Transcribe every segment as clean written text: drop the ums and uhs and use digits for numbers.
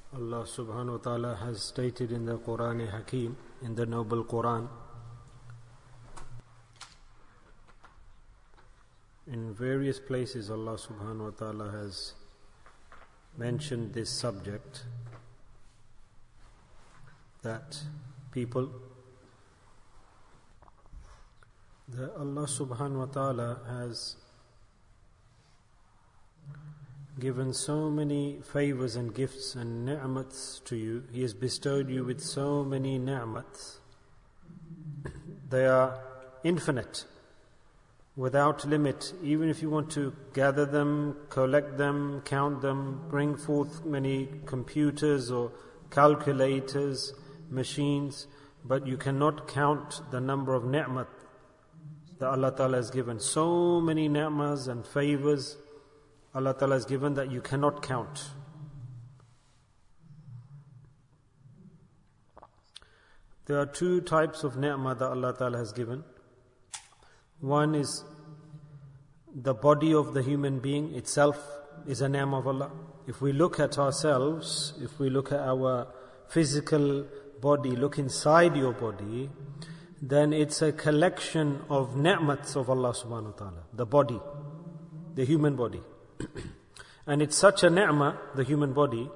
Allah subhanahu wa ta'ala has stated in the Quran Hakim, in the Noble Quran, in various places Allah subhanahu wa ta'ala has mentioned this subject, that people, that Allah subhanahu wa ta'ala has given so many favors and gifts and ni'mats to you. He has bestowed you with so many ni'mats. They are infinite, without limit. Even if you want to gather them, collect them, count them, bring forth many computers or calculators, machines, but you cannot count the number of ni'mat that Allah Ta'ala has given. So many ni'mas and favors Allah Ta'ala has given that you cannot count. There are two types of ni'mah that Allah Ta'ala has given. One is the body of the human being itself is a ni'mah of Allah. If we look at ourselves, if we look at our physical body, look inside your body, then it's a collection of ni'mats of Allah subhanahu wa ta'ala. The body, the human body. And it's such a ni'mah, the human body,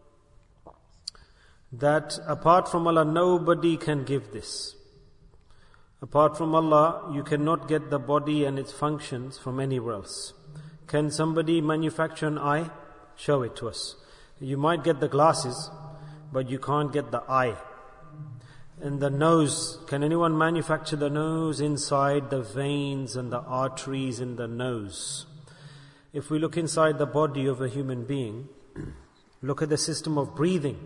that apart from Allah, nobody can give this. Apart from Allah, you cannot get the body and its functions from anywhere else. Can somebody manufacture an eye? Show it to us. You might get the glasses, but you can't get the eye. And the nose, can anyone manufacture the nose inside the veins and the arteries in the nose? If we look inside the body of a human being, look at the system of breathing.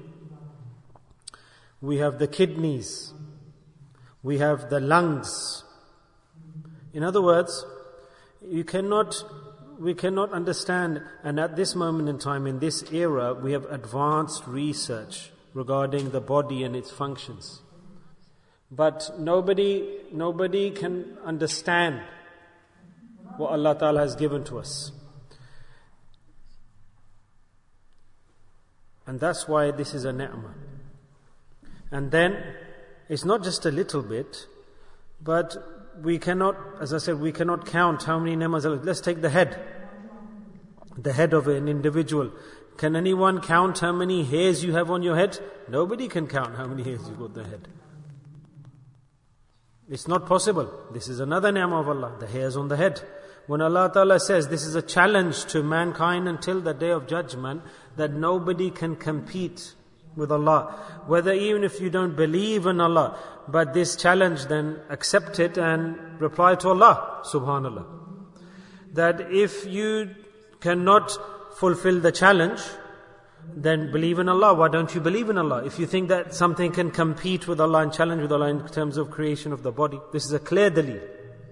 We have the kidneys. We have the lungs. In other words, we cannot understand, and at this moment in time, in this era, we have advanced research regarding the body and its functions. But nobody can understand what Allah Ta'ala has given to us. And that's why this is a ni'mah. And then, it's not just a little bit, but we cannot, as I said, we cannot count how many ni'mas. Let's take the head of an individual. Can anyone count how many hairs you have on your head? Nobody can count how many hairs you've got on the head. It's not possible. This is another ni'mah of Allah, the hairs on the head. When Allah Ta'ala says this is a challenge to mankind until the day of judgment, that nobody can compete with Allah. Whether even if you don't believe in Allah, but this challenge, then accept it and reply to Allah, subhanallah. That if you cannot fulfill the challenge, then believe in Allah. Why don't you believe in Allah? If you think that something can compete with Allah and challenge with Allah in terms of creation of the body, this is a clear dalil.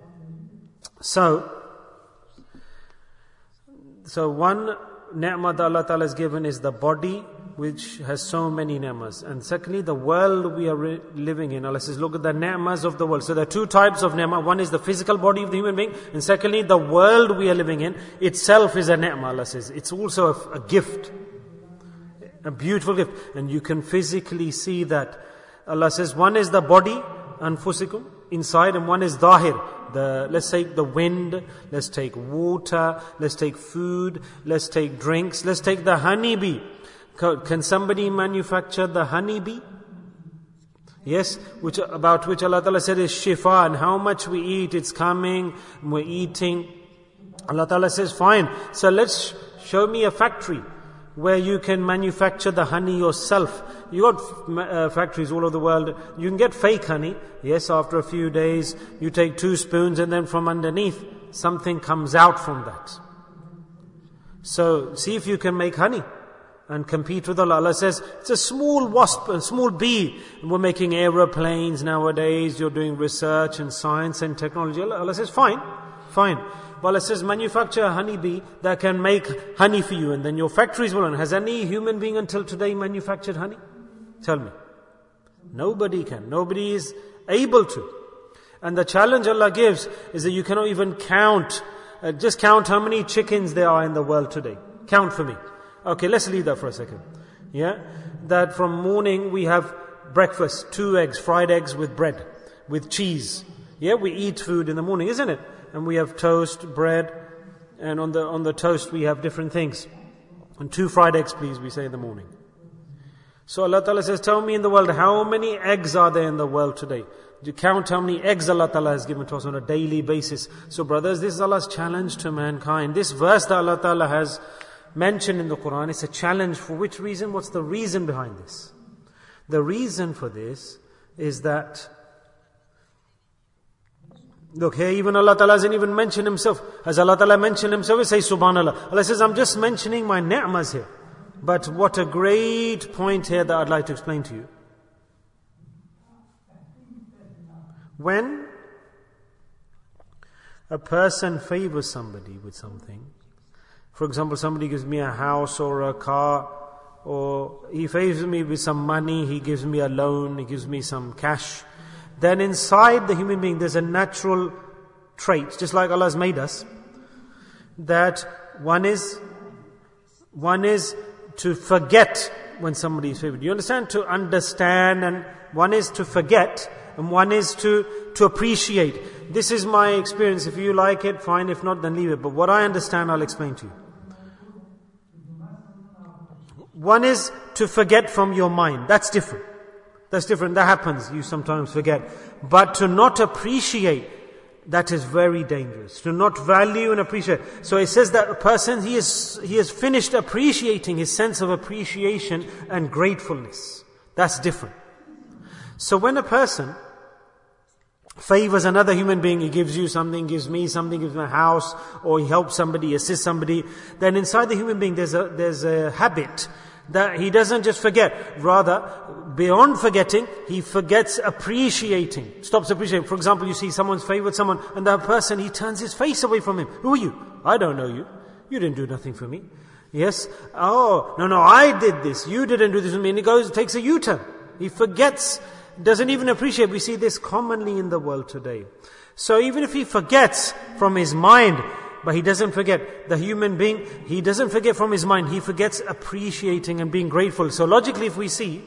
So one ni'mah that Allah Ta'ala has given is the body, which has so many ni'mas. And secondly, the world we are living in. Allah says, look at the ni'mas of the world. So there are two types of ni'mah. One is the physical body of the human being. And secondly, the world we are living in itself is a ni'mah, Allah says. It's also a gift. A beautiful gift. And you can physically see that. Allah says, one is the body, anfusikum, inside, and one is zahir. Let's take the wind, let's take water, let's take food, let's take drinks, let's take the honeybee. Can somebody manufacture the honeybee? Yes, about which Allah Ta'ala said is shifa, and how much we eat, it's coming, we're eating. Allah Ta'ala says, fine, so let's show me a factory where you can manufacture the honey yourself. You got factories all over the world. You can get fake honey. Yes, after a few days, you take 2 spoons and then from underneath, something comes out from that. So, see if you can make honey and compete with Allah. Allah says, it's a small wasp, a small bee. We're making aeroplanes nowadays. You're doing research and science and technology. Allah says, fine. But Allah says, manufacture a honeybee that can make honey for you, and then your factories will run. Has any human being until today manufactured honey? Tell me. Nobody can. Nobody is able to. And the challenge Allah gives is that you cannot even count. Just count how many chickens there are in the world today. Count for me. Okay, let's leave that for a second. Yeah? That from morning we have breakfast, 2 eggs, fried eggs with bread, with cheese. Yeah, we eat food in the morning, isn't it? And we have toast, bread, and on the toast we have different things. And 2 fried eggs, please, we say in the morning. So Allah Ta'ala says, tell me in the world, how many eggs are there in the world today? Do you count how many eggs Allah Ta'ala has given to us on a daily basis? So brothers, this is Allah's challenge to mankind. This verse that Allah Ta'ala has mentioned in the Quran, it's a challenge for which reason? What's the reason behind this? The reason for this is that, look here, even Allah Ta'ala hasn't even mentioned Himself. Has Allah Ta'ala mentioned Himself? Say Subhanallah. Allah says, I'm just mentioning my ni'mas here. But what a great point here that I'd like to explain to you. When a person favors somebody with something, for example, somebody gives me a house or a car, or he favors me with some money, he gives me a loan, he gives me some cash, then inside the human being there's a natural trait, just like Allah has made us, that one is to forget when somebody is favored. You understand? To understand, and one is to forget, and one is to appreciate. This is my experience. If you like it, fine. If not, then leave it. But what I understand, I'll explain to you. One is to forget from your mind. That's different. That's different. That happens. You sometimes forget. But to not appreciate, that is very dangerous. To not value and appreciate. So it says that a person, he has finished appreciating, his sense of appreciation and gratefulness. That's different. So when a person favors another human being, he gives you something, gives me something, gives me a house, or he helps somebody, assists somebody, then inside the human being there's a habit that he doesn't just forget. Rather, beyond forgetting, he forgets appreciating. Stops appreciating. For example, you see someone's favored someone, and that person, he turns his face away from him. Who are you? I don't know you. You didn't do nothing for me. Yes? Oh, no, I did this. You didn't do this for me. And he takes a U-turn. He forgets, doesn't even appreciate. We see this commonly in the world today. So even if he forgets from his mind, but he doesn't forget, the human being, he doesn't forget from his mind, he forgets appreciating and being grateful. So logically, if we see,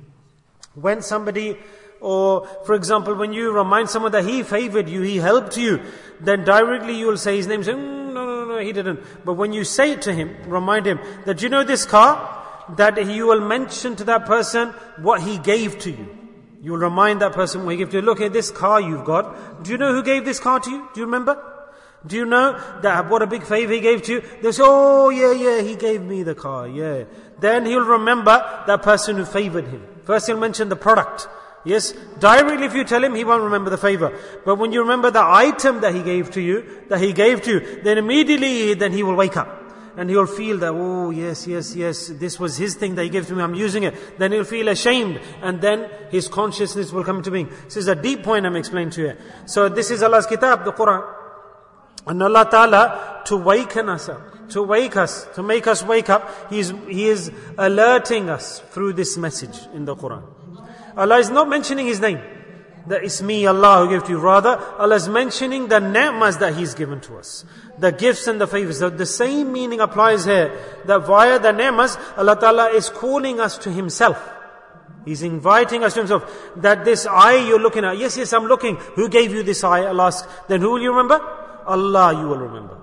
when somebody, or for example, when you remind someone that he favored you, he helped you, then directly you will say his name, say, no, he didn't. But when you say it to him, remind him that, you know this car, that you will mention to that person what he gave to you. You will remind that person what he gave to you. Look at this car you've got. Do you know who gave this car to you? Do you remember? Do you know that what a big favor he gave to you? They say, oh yeah, he gave me the car, yeah. Then he'll remember that person who favored him. First he'll mention the product. Yes, directly if you tell him, he won't remember the favor. But when you remember the item that he gave to you, then immediately then he will wake up. And he'll feel that, oh yes, this was his thing that he gave to me, I'm using it. Then he'll feel ashamed, and then his consciousness will come into being. This is a deep point I'm explaining to you. So this is Allah's kitab, the Quran. And Allah Ta'ala, to waken us up, to wake us, to make us wake up, He is alerting us through this message in the Quran. Allah is not mentioning His name, that it's me, Allah, who gave to you. Rather, Allah is mentioning the ni'mas that He's given to us, the gifts and the favors. So the same meaning applies here, that via the ni'mas, Allah Ta'ala is calling us to Himself. He's inviting us to Himself. That this eye you're looking at, yes, I'm looking. Who gave you this eye? Allah asks. Then who will you remember? Allah you will remember.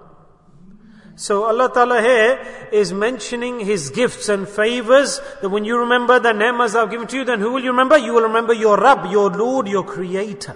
So Allah Ta'ala here is mentioning His gifts and favors, that when you remember the ni'mas I've given to you, then who will you remember? You will remember your Rabb, your Lord, your Creator.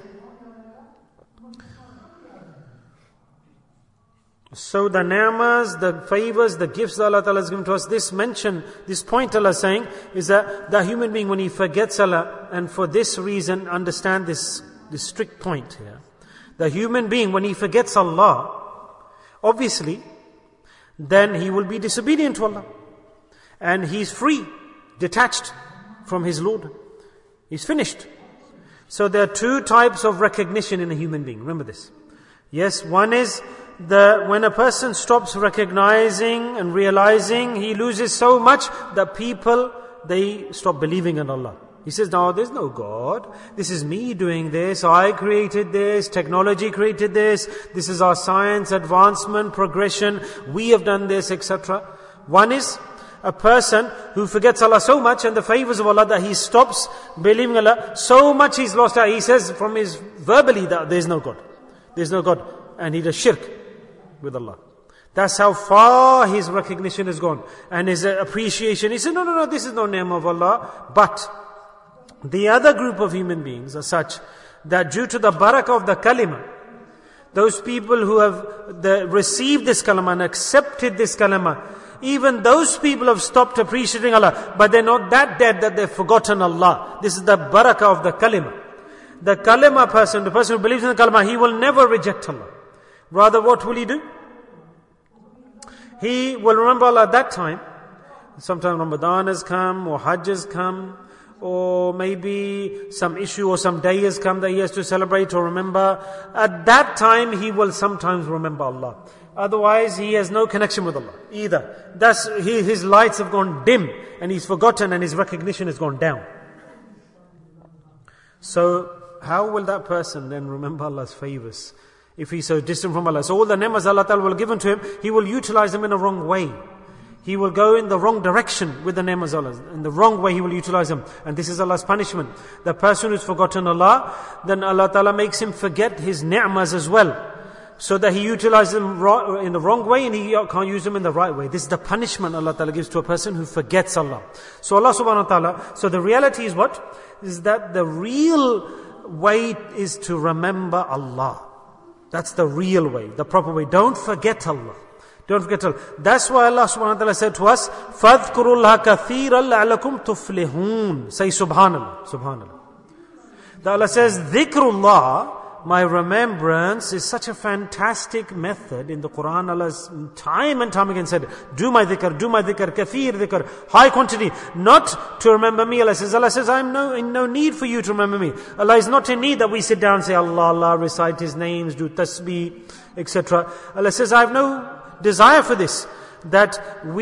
So the ni'mas, the favors, the gifts that Allah Ta'ala has given to us, this point Allah is saying, is that the human being, when he forgets Allah, and for this reason, understand this strict point here. The human being, when he forgets Allah, obviously, then he will be disobedient to Allah. And he's free, detached from his Lord. He's finished. So there are 2 types of recognition in a human being. Remember this. Yes, one is when a person stops recognizing and realizing, he loses so much that people, they stop believing in Allah. He says, no, there's no God. This is me doing this. I created this. Technology created this. This is our science, advancement, progression. We have done this, etc. One is a person who forgets Allah so much and the favors of Allah that he stops believing Allah, so much he's lost out. He says from his verbally that there's no God. There's no God. And he does shirk with Allah. That's how far his recognition has gone. And his appreciation. He said, no, this is no name of Allah. But the other group of human beings are such that due to the barakah of the kalima, those people who have received this kalima and accepted this kalima, even those people have stopped appreciating Allah, but they're not that dead that they've forgotten Allah. This is the barakah of the kalima. The kalima person, the person who believes in the kalima, he will never reject Allah. Rather, what will he do? He will remember Allah at that time. Sometime Ramadan has come, or Hajj has come, or maybe some issue or some day has come that he has to celebrate or remember. At that time, he will sometimes remember Allah. Otherwise, he has no connection with Allah either. Thus, his lights have gone dim and he's forgotten and his recognition has gone down. So, how will that person then remember Allah's favors if he's so distant from Allah? So all the ni'mas Allah Ta'ala will give to him, he will utilize them in a wrong way. He will go in the wrong direction with the ni'mas of Allah. In the wrong way he will utilize them. And this is Allah's punishment. The person who's forgotten Allah, then Allah Ta'ala makes him forget his ni'mas as well. So that he utilizes them in the wrong way and he can't use them in the right way. This is the punishment Allah Ta'ala gives to a person who forgets Allah. So Allah Subhanahu Wa Ta'ala, so the reality is what? Is that the real way is to remember Allah. That's the real way, the proper way. Don't forget Allah. Don't forget Allah. That's why Allah Subhanahu Wa Ta'ala said to us, فَاذْكُرُوا اللَّهَ كَثِيرًا لَعَلَكُمْ تُفْلِحُونَ. Say Subhanallah. Subhanallah. That Allah says, dhikrullah, my remembrance, is such a fantastic method in the Quran. Allah time and time again said, do my dhikr, kathir dhikr, high quantity, not to remember me. Allah says, I'm in no need for you to remember me. Allah is not in need that we sit down and say, Allah, recite His names, do tasbih, etc. Allah says, I have no desire for this. That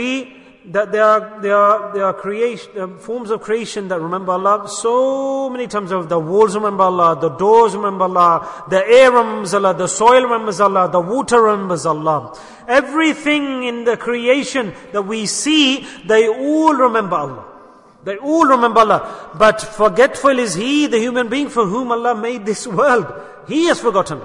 there are creation, forms of creation that remember Allah so many times over. The walls remember Allah, the doors remember Allah, the air remembers Allah, the soil remembers Allah, the water remembers Allah. Everything in the creation that we see, they all remember Allah. They all remember Allah. But forgetful is he, the human being for whom Allah made this world. He has forgotten.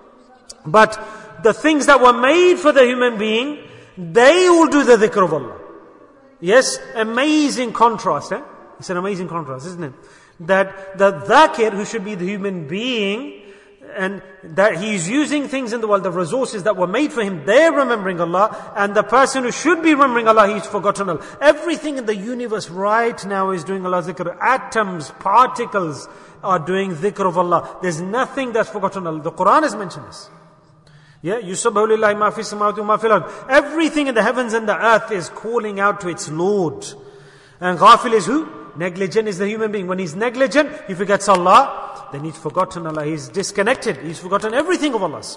But the things that were made for the human being, they all do the dhikr of Allah. Yes, amazing contrast. It's an amazing contrast, isn't it? That the dhakir, who should be the human being, and that he's using things in the world, the resources that were made for him, they're remembering Allah. And the person who should be remembering Allah, he's forgotten Allah. Everything in the universe right now is doing Allah's dhikr. Atoms, particles are doing dhikr of Allah. There's nothing that's forgotten Allah. The Quran has mentioned this. Yeah, yusabbihu lillahi ma fi samawati wa ma fil ard. Everything in the heavens and the earth is calling out to its Lord. And ghafil is who? Negligent is the human being. When he's negligent, he forgets Allah, then he's forgotten Allah. He's disconnected. He's forgotten everything of Allah.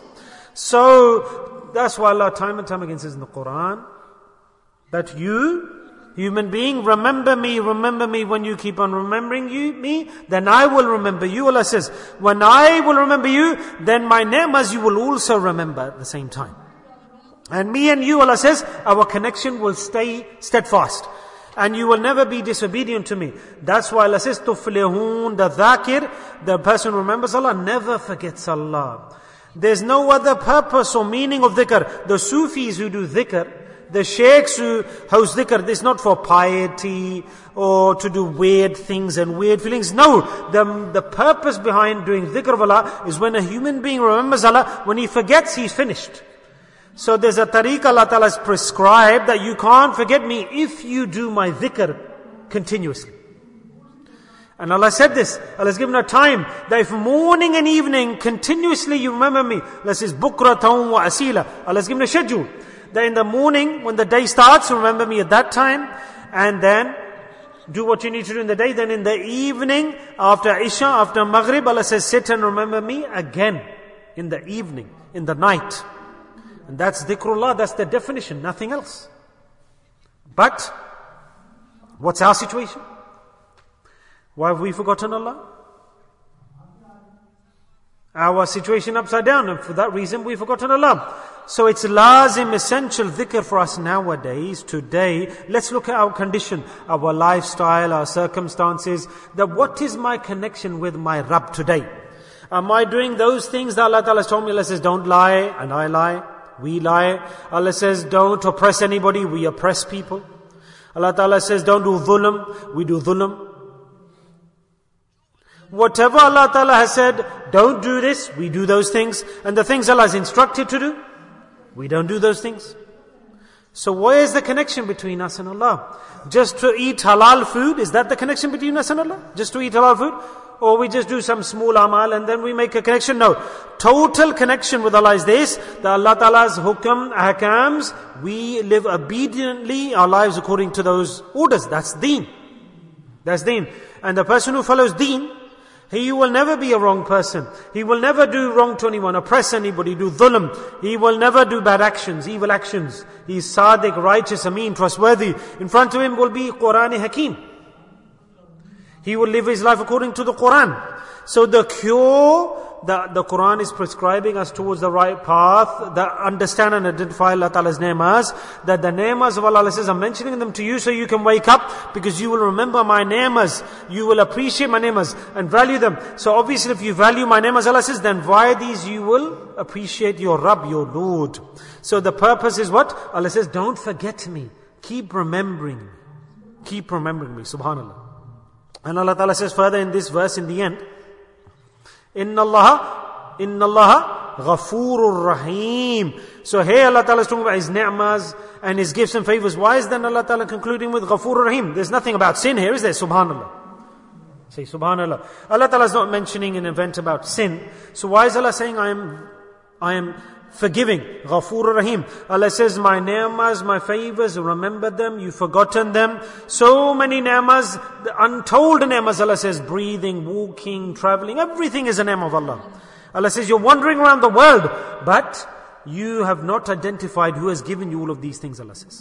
So, that's why Allah time and time again says in the Quran, that you, human being, remember me when you keep on remembering me, then I will remember you. Allah says, when I will remember you, then my ni'mas you will also remember at the same time. And me and you, Allah says, our connection will stay steadfast. And you will never be disobedient to me. That's why Allah says, tuflihun, the dhakir, the person who remembers Allah, never forgets Allah. There's no other purpose or meaning of dhikr. The Sufis who do dhikr, the sheikhs who host dhikr, this is not for piety or to do weird things and weird feelings. No, the purpose behind doing dhikr of Allah is when a human being remembers Allah, when he forgets, he's finished. So there's a tariq Allah Ta'ala has prescribed that you can't forget me if you do my dhikr continuously. And Allah said this, Allah has given a time that if morning and evening continuously you remember me, Allah says, bukratan wa asila. Allah has given a schedule. That in the morning, when the day starts, remember me at that time, and then do what you need to do in the day. Then in the evening, after Isha, after Maghrib, Allah says, sit and remember me again in the evening, in the night. And that's dhikrullah, that's the definition, nothing else. But, what's our situation? Why have we forgotten Allah? Our situation upside down, and for that reason we've forgotten Allah. So it's lazim, essential dhikr for us nowadays, today. Let's look at our condition, our lifestyle, our circumstances. That what is my connection with my Rabb today? Am I doing those things that Allah Ta'ala has told me? Allah says, don't lie, and I lie. We lie. Allah says, don't oppress anybody. We oppress people. Allah Ta'ala says, don't do dhulm. We do dhulm. Whatever Allah Ta'ala has said, don't do this. We do those things. And the things Allah has instructed to do, we don't do those things. So where is the connection between us and Allah? Just to eat halal food, is that the connection between us and Allah? Just to eat halal food? Or we just do some small amal and then we make a connection? No. Total connection with Allah is this, that Allah Ta'ala's hukam, ahkams, we live obediently our lives according to those orders. That's deen. That's deen. And the person who follows deen, he will never be a wrong person. He will never do wrong to anyone, oppress anybody, do dhulm. He will never do bad actions, evil actions. He is sadiq, righteous, ameen, trustworthy. In front of him will be Qur'an Hakim. He will live his life according to the Qur'an. So the cure that the Qur'an is prescribing us towards the right path, that understand and identify Allah Ta'ala's ni'mas, that the ni'mas of Allah says, I'm mentioning them to you so you can wake up, because you will remember my ni'mas, you will appreciate my ni'mas and value them. So obviously if you value my ni'mas, Allah says, then via these you will appreciate your Rabb, your Lord. So the purpose is what? Allah says, don't forget me. Keep remembering me. Keep remembering me. Subhanallah. And Allah Ta'ala says further in this verse in the end, Inna Allah Ghafurur Rahim. So here Allah Ta'ala is talking about His ni'mas and His gifts and favors. Why is then Allah Ta'ala concluding with Ghafurur Rahim? There's nothing about sin here, is there? Subhanallah. Say Subhanallah. Allah Ta'ala is not mentioning an event about sin. So why is Allah saying I am forgiving? Ghafurur Rahim. Allah says, my ni'mas, my favors, remember them, you've forgotten them. So many ni'mas, the untold ni'mas, Allah says, breathing, walking, traveling, everything is a ni'mah of Allah. Allah says, you're wandering around the world, but you have not identified who has given you all of these things, Allah says.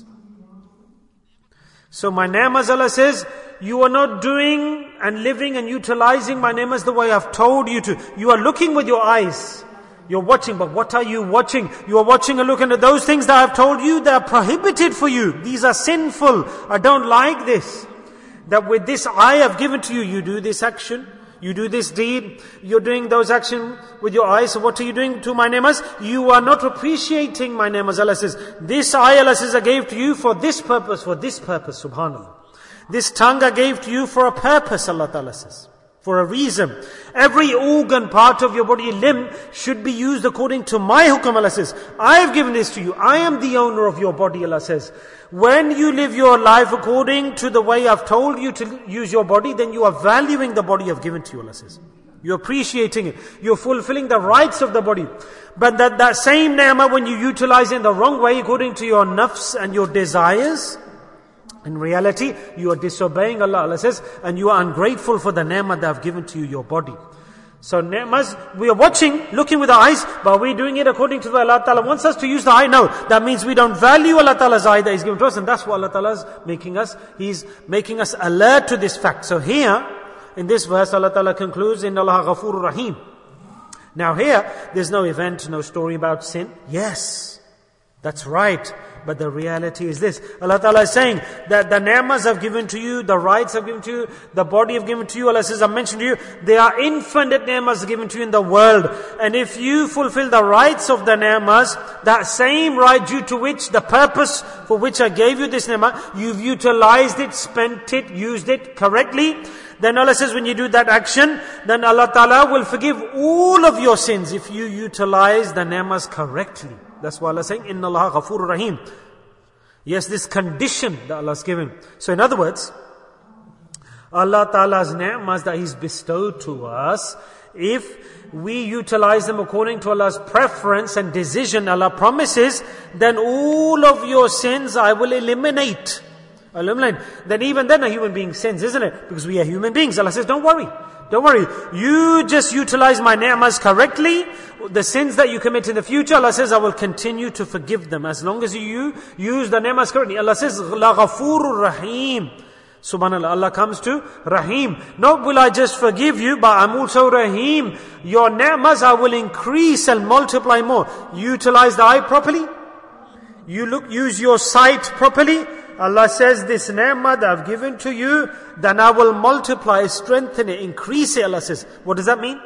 So my ni'mas, Allah says, you are not doing and living and utilizing my ni'mas the way I've told you to. You are looking with your eyes. You're watching, but what are you watching? You are watching and looking at those things that I've told you, they are prohibited for you. These are sinful. I don't like this. That with this eye I've given to you, you do this action, you do this deed, you're doing those actions with your eyes. So what are you doing to my ni'mas? You are not appreciating my ni'mas. Allah says, this eye, Allah says, I gave to you for this purpose, subhanAllah. This tongue I gave to you for a purpose, Allah Ta'ala says. For a reason. Every organ, part of your body, limb, should be used according to my hukam, Allah says. I have given this to you. I am the owner of your body, Allah says. When you live your life according to the way I've told you to use your body, then you are valuing the body I've given to you, Allah says. You're appreciating it. You're fulfilling the rights of the body. But that same ni'mah, when you utilize it in the wrong way, according to your nafs and your desires, in reality, you are disobeying Allah, Allah says, and you are ungrateful for the ni'mah that I've given to you, your body. So ni'mahs, we are watching, looking with our eyes, but are we doing it according to the Allah Ta'ala wants us to use the eye? No. That means we don't value Allah Ta'ala's eye that He's given to us, and that's what Allah Ta'ala is making us. He's making us alert to this fact. So here, in this verse, Allah Ta'ala concludes, Inna Allah Ghafurur Rahim. Now here, there's no event, no story about sin. Yes, that's right. But the reality is this. Allah Ta'ala is saying that the ni'mas I've given to you, the rights I've given to you, the body I've given to you, Allah says, I've mentioned to you, they are infinite ni'mas given to you in the world. And if you fulfill the rights of the ni'mas, that same right due to which, the purpose for which I gave you this ni'mah, you've utilized it, spent it, used it correctly, then Allah says, when you do that action, then Allah Ta'ala will forgive all of your sins if you utilize the ni'mas correctly. That's why Allah is saying, Inna Allah Ghafurur Rahim. Yes, this condition that Allah has given. So in other words, Allah Ta'ala's ni'mas that He's bestowed to us, if we utilize them according to Allah's preference and decision, Allah promises, then all of your sins I will eliminate. Then even then a human being sins, isn't it? Because we are human beings. Allah says, don't worry. Don't worry. You just utilize my ni'mas correctly. The sins that you commit in the future, Allah says, I will continue to forgive them. As long as you use the ni'mas correctly. Allah says, La Ghafurur Rahim. Subhanallah. Allah comes to Rahim. Not will I just forgive you, but I'm also Rahim. Your ni'mas I will increase and multiply more. Utilize the eye properly. Use your sight properly. Allah says, this ni'mah that I've given to you, then I will multiply, strengthen it, increase it, Allah says. What does that mean?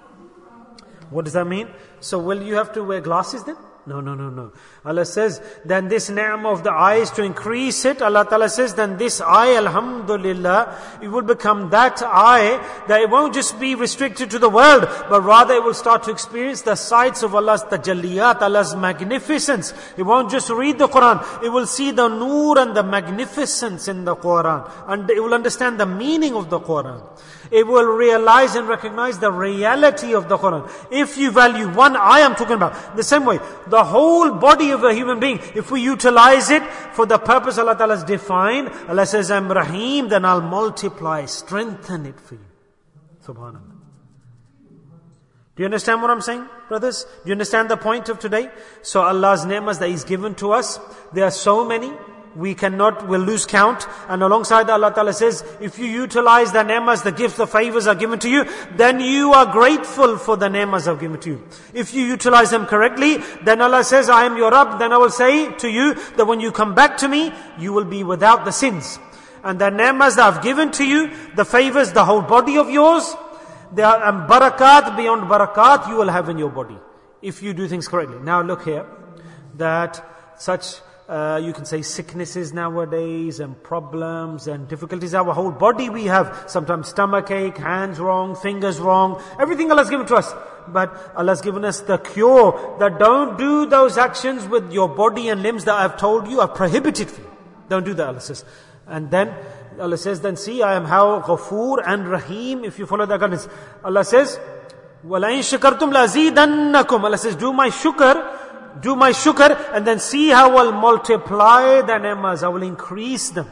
What does that mean? So will you have to wear glasses then? No. Allah says, then this ni'mah of the eyes to increase it, Allah Ta'ala says, then this eye, alhamdulillah, it will become that eye that it won't just be restricted to the world, but rather it will start to experience the sights of Allah's tajalliyat, Allah's magnificence. It won't just read the Quran, it will see the nur and the magnificence in the Quran. And it will understand the meaning of the Quran. It will realize and recognize the reality of the Quran. If you value one eye, I'm talking about, the same way, the whole body of a human being, if we utilize it for the purpose Allah Ta'ala has defined, Allah says, I'm Rahim, then I'll multiply, strengthen it for you. Subhanallah. Do you understand what I'm saying, brothers? Do you understand the point of today? So Allah's ni'mas that He's given to us, there are so many, we'll lose count. And alongside that, Allah Ta'ala says, if you utilize the ni'mas, the gifts, the favors are given to you, then you are grateful for the ni'mas I've given to you. If you utilize them correctly, then Allah says, I am your Rabb, then I will say to you that when you come back to me, you will be without the sins. And the ni'mas that I've given to you, the favors, the whole body of yours, there are barakat beyond barakat you will have in your body, if you do things correctly. Now look here, that such you can say sicknesses nowadays and problems and difficulties. Our whole body we have. Sometimes stomach ache, hands wrong, fingers wrong. Everything Allah's given to us. But Allah's given us the cure that don't do those actions with your body and limbs that I've told you are prohibited for you. Don't do that, Allah says. And then Allah says, then see, I am how Ghafoor and Rahim if you follow the guidance. Allah says, وَلَئِن شَكَرْتُمْ لَأَزِيدَنَّكُمْ. Allah says, do my shukr, and then see how I'll multiply the ni'mas. I will increase them.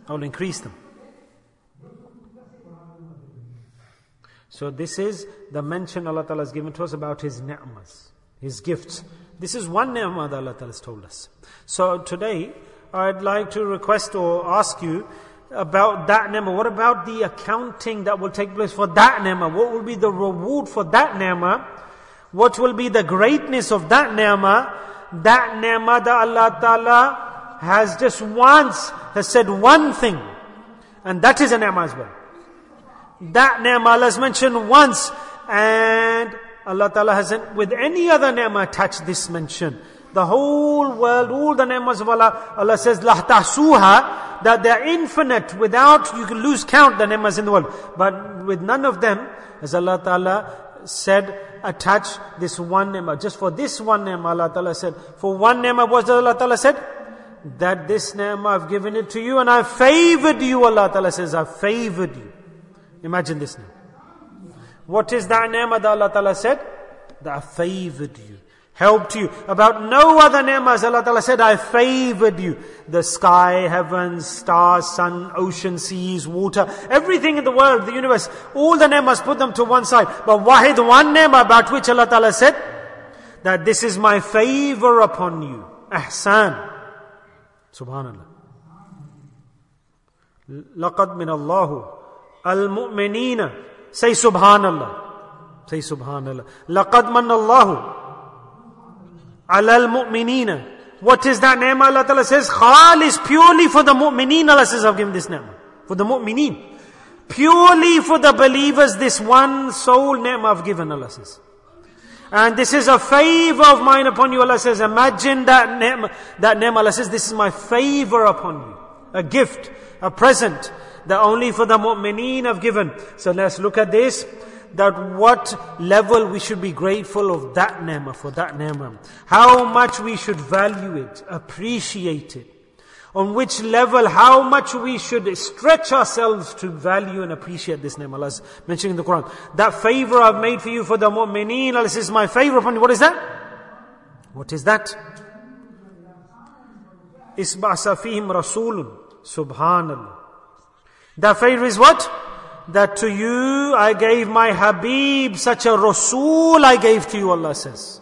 So this is the mention Allah Ta'ala has given to us about His ni'mas, His gifts. This is one ni'mah that Allah Ta'ala has told us. So today, I'd like to request or ask you about that ni'mah. What about the accounting that will take place for that ni'mah? What will be the reward for that ni'mah? What will be the greatness of that ni'mah? That ni'mah that Allah Ta'ala has just once, has said one thing. And that is a ni'mah as well. That ni'mah Allah has mentioned once. And Allah Ta'ala hasn't with any other ni'mah attached this mention. The whole world, all the ni'mas of Allah, Allah says, لَا تَحْصُوهَا, that they are infinite, without, you can lose count the ni'mas in the world. But with none of them, as Allah Ta'ala said, attach this one ni'mah. Just for this one ni'mah, Allah Ta'ala said, for one ni'mah, what does Allah Ta'ala said? That this ni'mah I've given it to you and I've favored you, Allah Ta'ala says, I've favored you. Imagine this now. What is that ni'mah that Allah Ta'ala said? That I favored you, helped you. About no other ni'mahs, Allah Ta'ala said, I favored you. The sky, heavens, stars, sun, ocean, seas, water, everything in the world, the universe, all the ni'mahs, put them to one side. But wahid, one ni'mah about which Allah Ta'ala said, that this is my favor upon you. Ahsan. Subhanallah. Laqad min Allahu al-mu'minina. Say Subhanallah. Say Subhanallah. Laqad man Allahu al-mu'minina. What is that ni'mah? Allah Ta'ala says, Khalis, purely for the mu'mineen. Allah says, I've given this ni'mah. For the mu'mineen. Purely for the believers, this one sole ni'mah I've given, Allah says. And this is a favor of mine upon you, Allah says. Imagine that ni'mah, Allah says, this is my favor upon you. A gift, a present, that only for the mu'mineen I've given. So let's look at this. That what level we should be grateful of that ni'mah, for that ni'mah. How much we should value it, appreciate it. On which level, how much we should stretch ourselves to value and appreciate this ni'mah. Allah is mentioning in the Quran. That favor I've made for you for the mu'mineen, Allah says, my favor upon you. What is that? What is that? Isba'asa fihim rasulun. Subhanallah. That favor is what? That to you I gave my Habib, such a Rasul I gave to you, Allah says.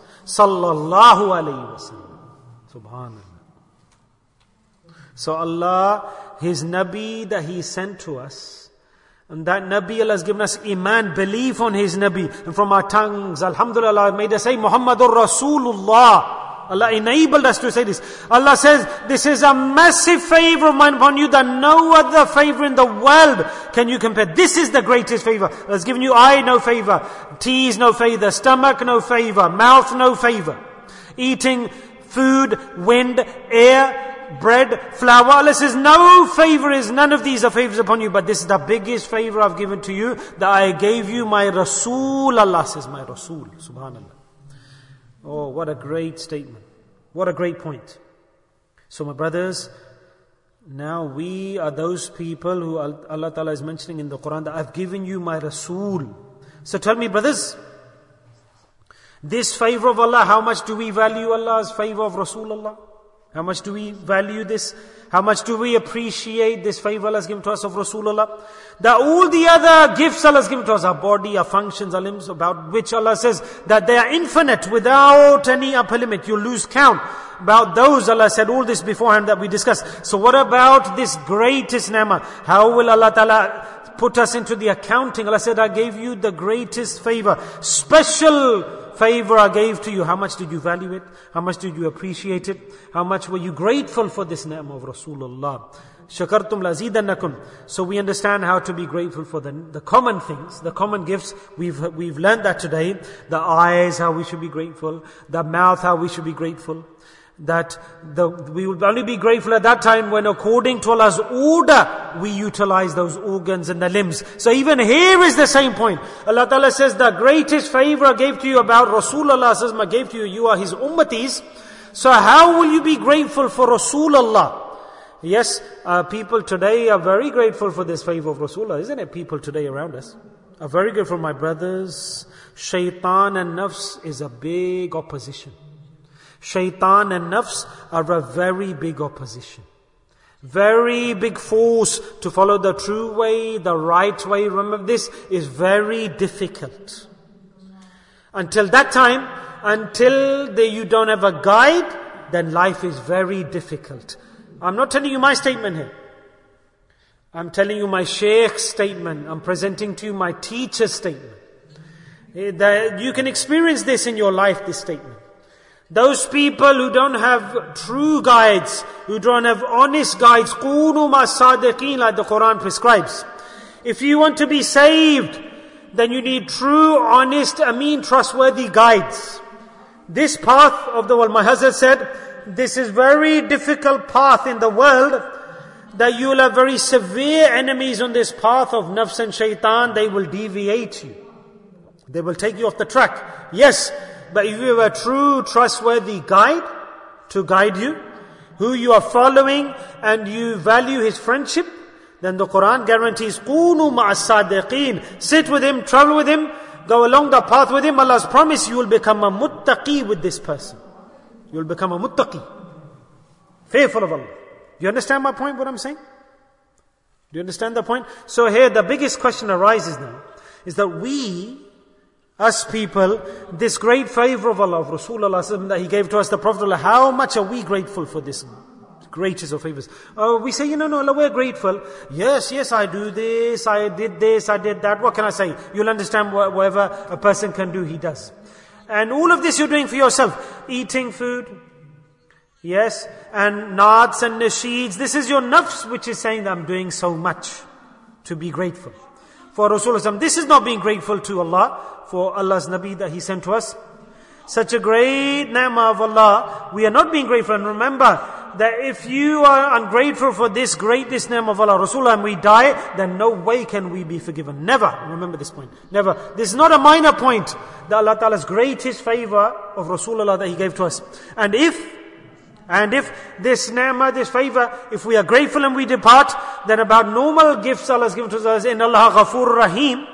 Sallallahu alayhi wa sallam. Subhanallah. So Allah His Nabi that He sent to us. And that Nabi, Allah has given us iman, belief on His Nabi. And from our tongues, alhamdulillah, made us say Muhammadur Rasulullah. Allah enabled us to say this. Allah says, this is a massive favor of mine upon you that no other favor in the world can you compare. This is the greatest favor. Allah has given you eye, no favor. Teeth, no favor. Stomach, no favor. Mouth, no favor. Eating food, wind, air, bread, flour. Allah says, no favor is, none of these are favors upon you, but this is the biggest favor I've given to you, that I gave you my Rasul. Allah says, my Rasul. Subhanallah. Oh, what a great statement. What a great point. So my brothers, now we are those people who Allah Ta'ala is mentioning in the Quran that I've given you my Rasul. So tell me brothers, this favor of Allah, how much do we value Allah's favor of Rasulullah? How much do we value this? How much do we appreciate this favor Allah has given to us of Rasulullah? That all the other gifts Allah has given to us, our body, our functions, our limbs, about which Allah says that they are infinite without any upper limit. You lose count. About those, Allah said all this beforehand that we discussed. So what about this greatest ni'mah? How will Allah Ta'ala put us into the accounting? Allah said, I gave you the greatest favor. Special favor I gave to you. How much did you value it? How much did you appreciate it? How much were you grateful for this ni'mah of Rasulullah? Shakartum lazidannakum. So we understand how to be grateful for the common things, the common gifts. We've learned that today. The eyes, how we should be grateful. The mouth, how we should be grateful. That we will only be grateful at that time when according to Allah's order, we utilize those organs and the limbs. So even here is the same point. Allah Ta'ala says, the greatest favor I gave to you about Rasulullah, says, I gave to you, you are His ummatis. So how will you be grateful for Rasulullah? Yes, people today are very grateful for this favor of Rasulullah, isn't it? People today around us are very grateful. My brothers, shaitan and nafs is a big opposition. Shaitan and nafs are a very big opposition. Very big force to follow the true way, the right way. Remember, this is very difficult. Until that time, until you don't have a guide, then life is very difficult. I'm not telling you my statement here. I'm telling you my sheikh's statement. I'm presenting to you my teacher's statement. You can experience this in your life, this statement. Those people who don't have true guides, who don't have honest guides, قُونُوا مَا الصَّادِقِينَ, like the Quran prescribes. If you want to be saved, then you need true, honest, trustworthy guides. This path of the world, my husband said, this is very difficult path in the world, that you will have very severe enemies on this path of nafs and shaitan. They will deviate you. They will take you off the track. Yes, but if you have a true, trustworthy guide to guide you, who you are following and you value his friendship, then the Quran guarantees, قُونُوا مَعَ الصَّادِقِينَ. Sit with him, travel with him, go along the path with him. Allah's promise, you will become a muttaqi with this person. You will become a muttaqi. Fearful of Allah. Do you understand my point, what I'm saying? Do you understand the point? So here the biggest question arises now, is that we, us people, this great favor of Allah, of Rasulullah that He gave to us, the Prophet, how much are we grateful for this greatest of favors? We say, no, Allah, we're grateful. Yes, I do this, I did that. What can I say? You'll understand whatever a person can do, he does. And all of this you're doing for yourself. Eating food. Yes. And naats and nasheeds. This is your nafs which is saying that I'm doing so much to be grateful. For Rasulullah, this is not being grateful to Allah, for Allah's Nabi that He sent to us. Such a great ni'mah of Allah, we are not being grateful. And remember that if you are ungrateful for this greatest ni'mah of Allah, Rasulullah, and we die, then no way can we be forgiven. Never. Remember this point. Never. This is not a minor point. That Allah Ta'ala's greatest favor of Rasulullah that He gave to us. And if this ni'mah, this favor, if we are grateful and we depart, then about normal gifts Allah has given to us, in Allah Ghafur Rahim,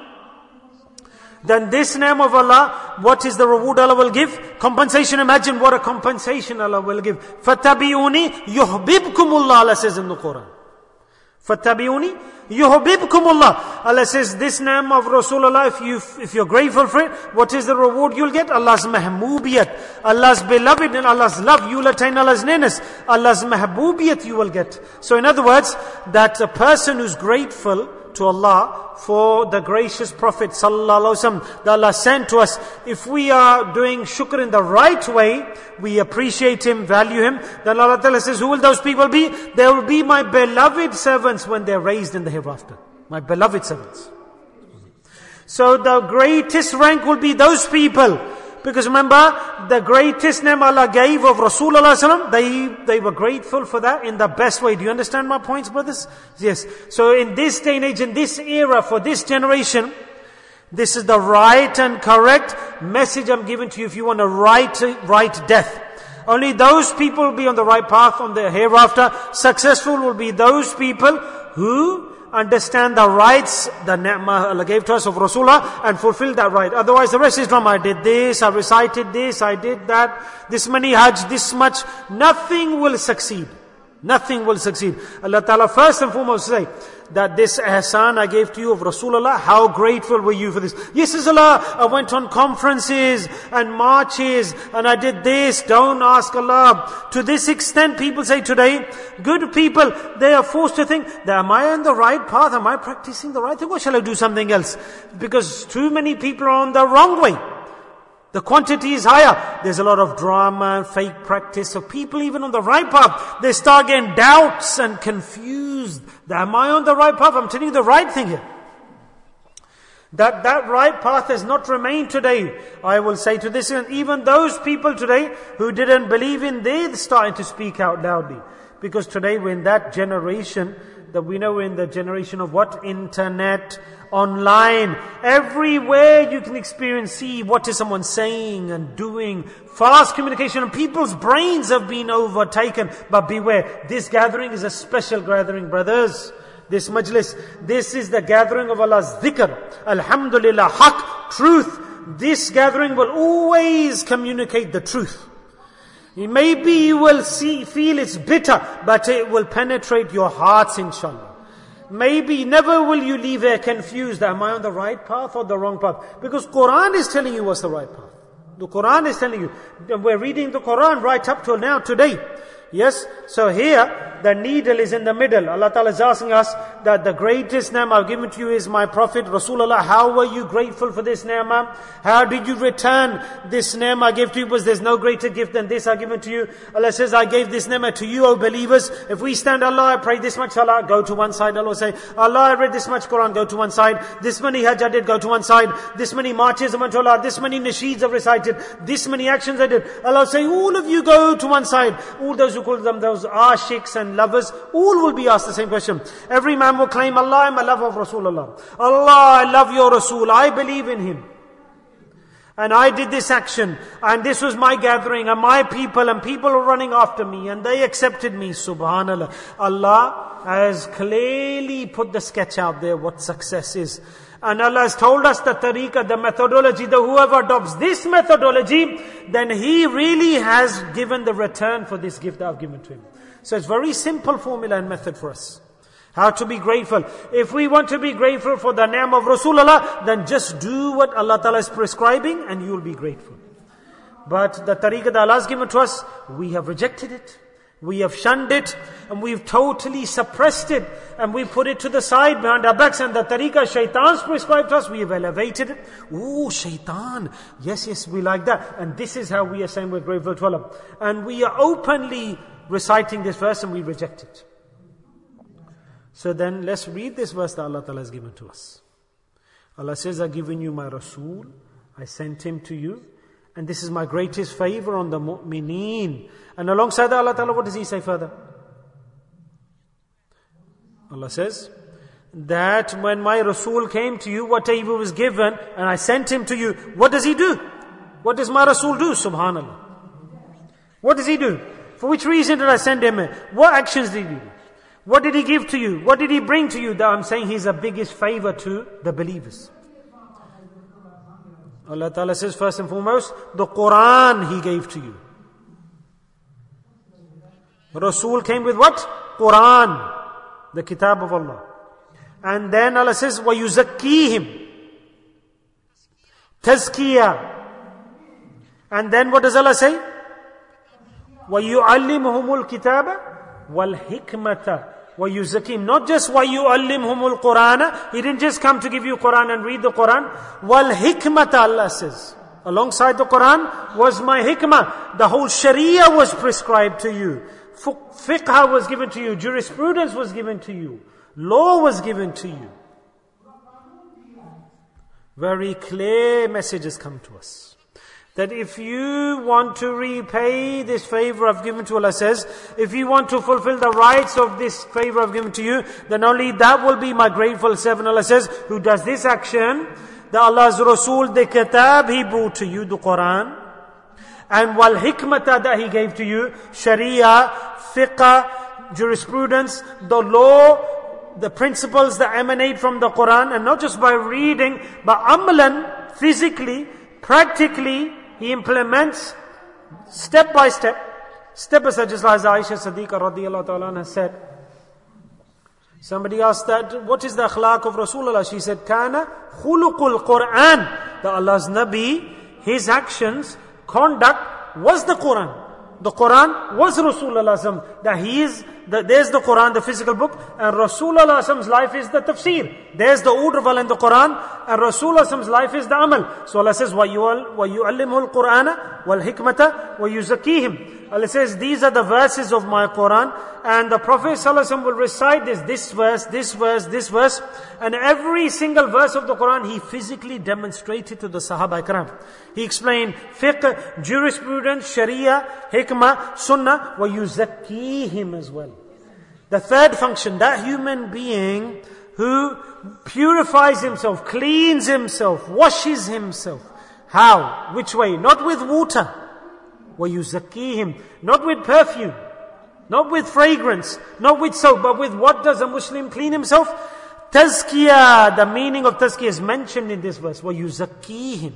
then this name of Allah, what is the reward Allah will give? Compensation. Imagine what a compensation Allah will give. فَاتَّبِعُونِي يُحْبِبْكُمُ اللَّهُ, Allah says in the Quran. فَاتَّبِعُونِي يُحْبِبْكُمُ اللَّهُ. Allah says, this name of Rasulullah, if you're grateful for it, what is the reward you'll get? Allah's mahmoobiyat, Allah's beloved and Allah's love. You will attain Allah's nearness. Allah's mahboobiyat you will get. So in other words, that a person who's grateful to Allah for the gracious Prophet sallallahu alaihi wasallam that Allah sent to us, if we are doing shukr in the right way, we appreciate him, value him, then Allah Ta'ala says, who will those people be? They will be my beloved servants when they're raised in the hereafter. My beloved servants. So the greatest rank will be those people. Because remember, the greatest name Allah gave of Rasulullah sallallahu alaihi wasallam, they were grateful for that in the best way. Do you understand my points, brothers? Yes. So in this day and age, in this era, for this generation, this is the right and correct message I'm giving to you if you want a right death. Only those people will be on the right path on the hereafter. Successful will be those people who understand the rights the ni'mah Allah gave to us of Rasulullah and fulfill that right. Otherwise the rest is drama. I did this, I recited this, I did that, this many hajj, this much. Nothing will succeed. Nothing will succeed. Allah Ta'ala first and foremost say that this ihsan I gave to you of Rasulullah, how grateful were you for this? Yes, Allah, I went on conferences and marches and I did this. Don't ask Allah. To this extent, people say today, good people, they are forced to think, am I on the right path? Am I practicing the right thing? Or shall I do something else? Because too many people are on the wrong way. The quantity is higher. There's a lot of drama, fake practice. So people even on the right path, they start getting doubts and confused. Am I on the right path? I'm telling you the right thing here. That right path has not remained today. I will say to this, and even those people today who didn't believe in, they're starting to speak out loudly. Because today we're in that generation, that we know we're in the generation of what? Internet, online. Everywhere you can see what is someone saying and doing. Fast communication, and people's brains have been overtaken. But beware, this gathering is a special gathering, brothers. This majlis, this is the gathering of Allah's dhikr. Alhamdulillah, haqq, truth. This gathering will always communicate the truth. Maybe you will feel it's bitter, but it will penetrate your hearts, inshallah. Maybe never will you leave there confused. Am I on the right path or the wrong path? Because Quran is telling you what's the right path. The Quran is telling you. We're reading the Quran right up till now, today. Yes? So here, the needle is in the middle. Allah Ta'ala is asking us that the greatest name I've given to you is my Prophet Rasulullah. How were you grateful for this ni'mah? How did you return this ni'mah I gave to you? Because there's no greater gift than this I've given to you. Allah says, I gave this ni'mah to you, O believers. If we stand, Allah, I pray this much salah, go to one side. Allah will say, Allah, I read this much Quran, go to one side. This many hajj I did, go to one side. This many marches I went to Allah. This many nasheeds I've recited. This many actions I did. Allah will say, all of you go to one side. All those who call them those ashiks and lovers, all will be asked the same question. Every man will claim, Allah, I'm a lover of Rasulullah. Allah, I love your Rasul. I believe in him. And I did this action. And this was my gathering and my people. And people were running after me. And they accepted me. Subhanallah. Allah has clearly put the sketch out there what success is. And Allah has told us the tariqah, the methodology, that whoever adopts this methodology, then he really has given the return for this gift that I've given to him. So it's very simple formula and method for us. How to be grateful. If we want to be grateful for the name of Rasulullah, then just do what Allah Ta'ala is prescribing and you will be grateful. But the tariqah that Allah has given to us, we have rejected it. We have shunned it and we've totally suppressed it and we put it to the side behind our backs, and the tariqah shaitan's prescribed to us, we have elevated it. Oh, shaitan. Yes, we like that. And this is how we are saying we're grateful to Allah. And we are openly reciting this verse and we reject it. So then let's read this verse that Allah Ta'ala has given to us. Allah says, I've given you my Rasul. I sent him to you. And this is my greatest favor on the mu'mineen. And alongside that, Allah Ta'ala, what does He say further? Allah says that when my Rasul came to you, whatever was given, and I sent him to you, what does he do? What does my Rasul do? Subhanallah. What does he do? For which reason did I send him? What actions did he do? What did he give to you? What did he bring to you? That I'm saying he's the biggest favor to the believers. Allah Ta'ala says first and foremost, the Quran He gave to you. Rasul came with what? Quran, the Kitab of Allah. And then Allah says, وَيُزَكِّيهِمْ. Tazkiyah. And then what does Allah say? وَيُعَلِّمُهُمُ الْكِتَابَ وَالْحِكْمَةَ وَيُزَكِّيهِمْ. Not just وَيُعَلِّمُهُمُ الْقُرْآنَ. He didn't just come to give you Quran and read the Quran. وَالْحِكْمَةَ, Allah says. Alongside the Quran was my hikmah. The whole Sharia was prescribed to you. Fiqh was given to you. Jurisprudence was given to you. Law was given to you. Very clear messages come to us. That if you want to repay this favor I've given to you, Allah says, if you want to fulfill the rights of this favor I've given to you, then only that will be my grateful servant. Allah says, who does this action, that Allah's Rasul, the kitab He brought to you, the Quran, and wal hikmata that He gave to you, Sharia, fiqh, jurisprudence, the law, the principles that emanate from the Quran, and not just by reading, but amalan, physically, practically, he implements step by step, just as Aisha Siddiqa radiyallahu ta'ala anha said. Somebody asked that, what is the akhlaq of Rasulullah? She said, Kana khuluqul Quran. That Allah's Nabi, his actions, conduct was the Quran. The Quran was Rasulullah. That he is, there's the Quran, the physical book, and Rasulullah's life is the tafsir. There's the order in the Quran, and Rasulullah's life is the amal. So Allah says, وَيُعَلِّمُهُ الْقُرْآنَ وَالْحِكْمَةَ وَيُزَكِّيهِمْ. Allah says, these are the verses of my Quran, and the Prophet ﷺ will recite this verse, and every single verse of the Quran he physically demonstrated to the Sahaba Ikram. He explained fiqh, jurisprudence, sharia, hikmah, sunnah, وَيُزَكِّيهِمْ as well. The third function, that human being who purifies himself, cleans himself, washes himself. How? Which way? Not with water. وَيُزَكِّيهِمْ. Not with perfume, not with fragrance, not with soap, but with what does a Muslim clean himself? Tazkiyah. The meaning of tazkiyah is mentioned in this verse. وَيُزَكِّيهِمْ.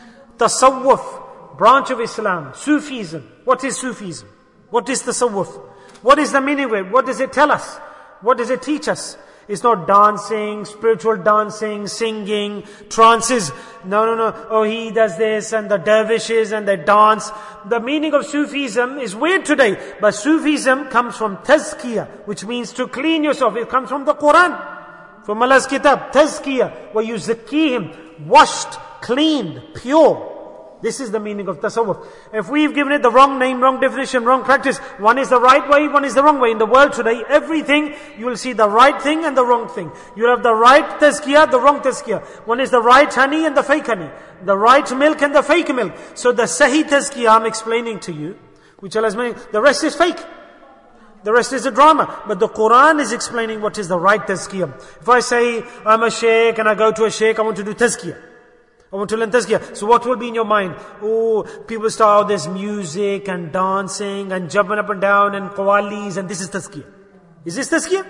Tasawwuf, branch of Islam. Sufism. What is Sufism? What is tasawwuf? What is the meaning of it? What does it tell us? What does it teach us? It's not dancing, spiritual dancing, singing, trances. No. Oh, he does this, and the dervishes, and they dance. The meaning of Sufism is weird today. But Sufism comes from tazkiyah, which means to clean yourself. It comes from the Quran, from Allah's kitab. Tazkiyah, where you zakihim, washed, cleaned, pure. This is the meaning of tasawwuf. If we've given it the wrong name, wrong definition, wrong practice, one is the right way, one is the wrong way. In the world today, everything, you will see the right thing and the wrong thing. You have the right tazkiyah, the wrong tazkiyah. One is the right honey and the fake honey. The right milk and the fake milk. So the sahih tazkiyah I'm explaining to you, which Allah is meaning, the rest is fake. The rest is a drama. But the Quran is explaining what is the right tazkiyah. If I say, I'm a sheikh and I go to a sheikh, I want to do tazkiyah. I want to learn tazkiyah. So what will be in your mind? Oh, people start, there's music and dancing and jumping up and down and qawwalis, and this is tazkiyah. Is this tazkiyah?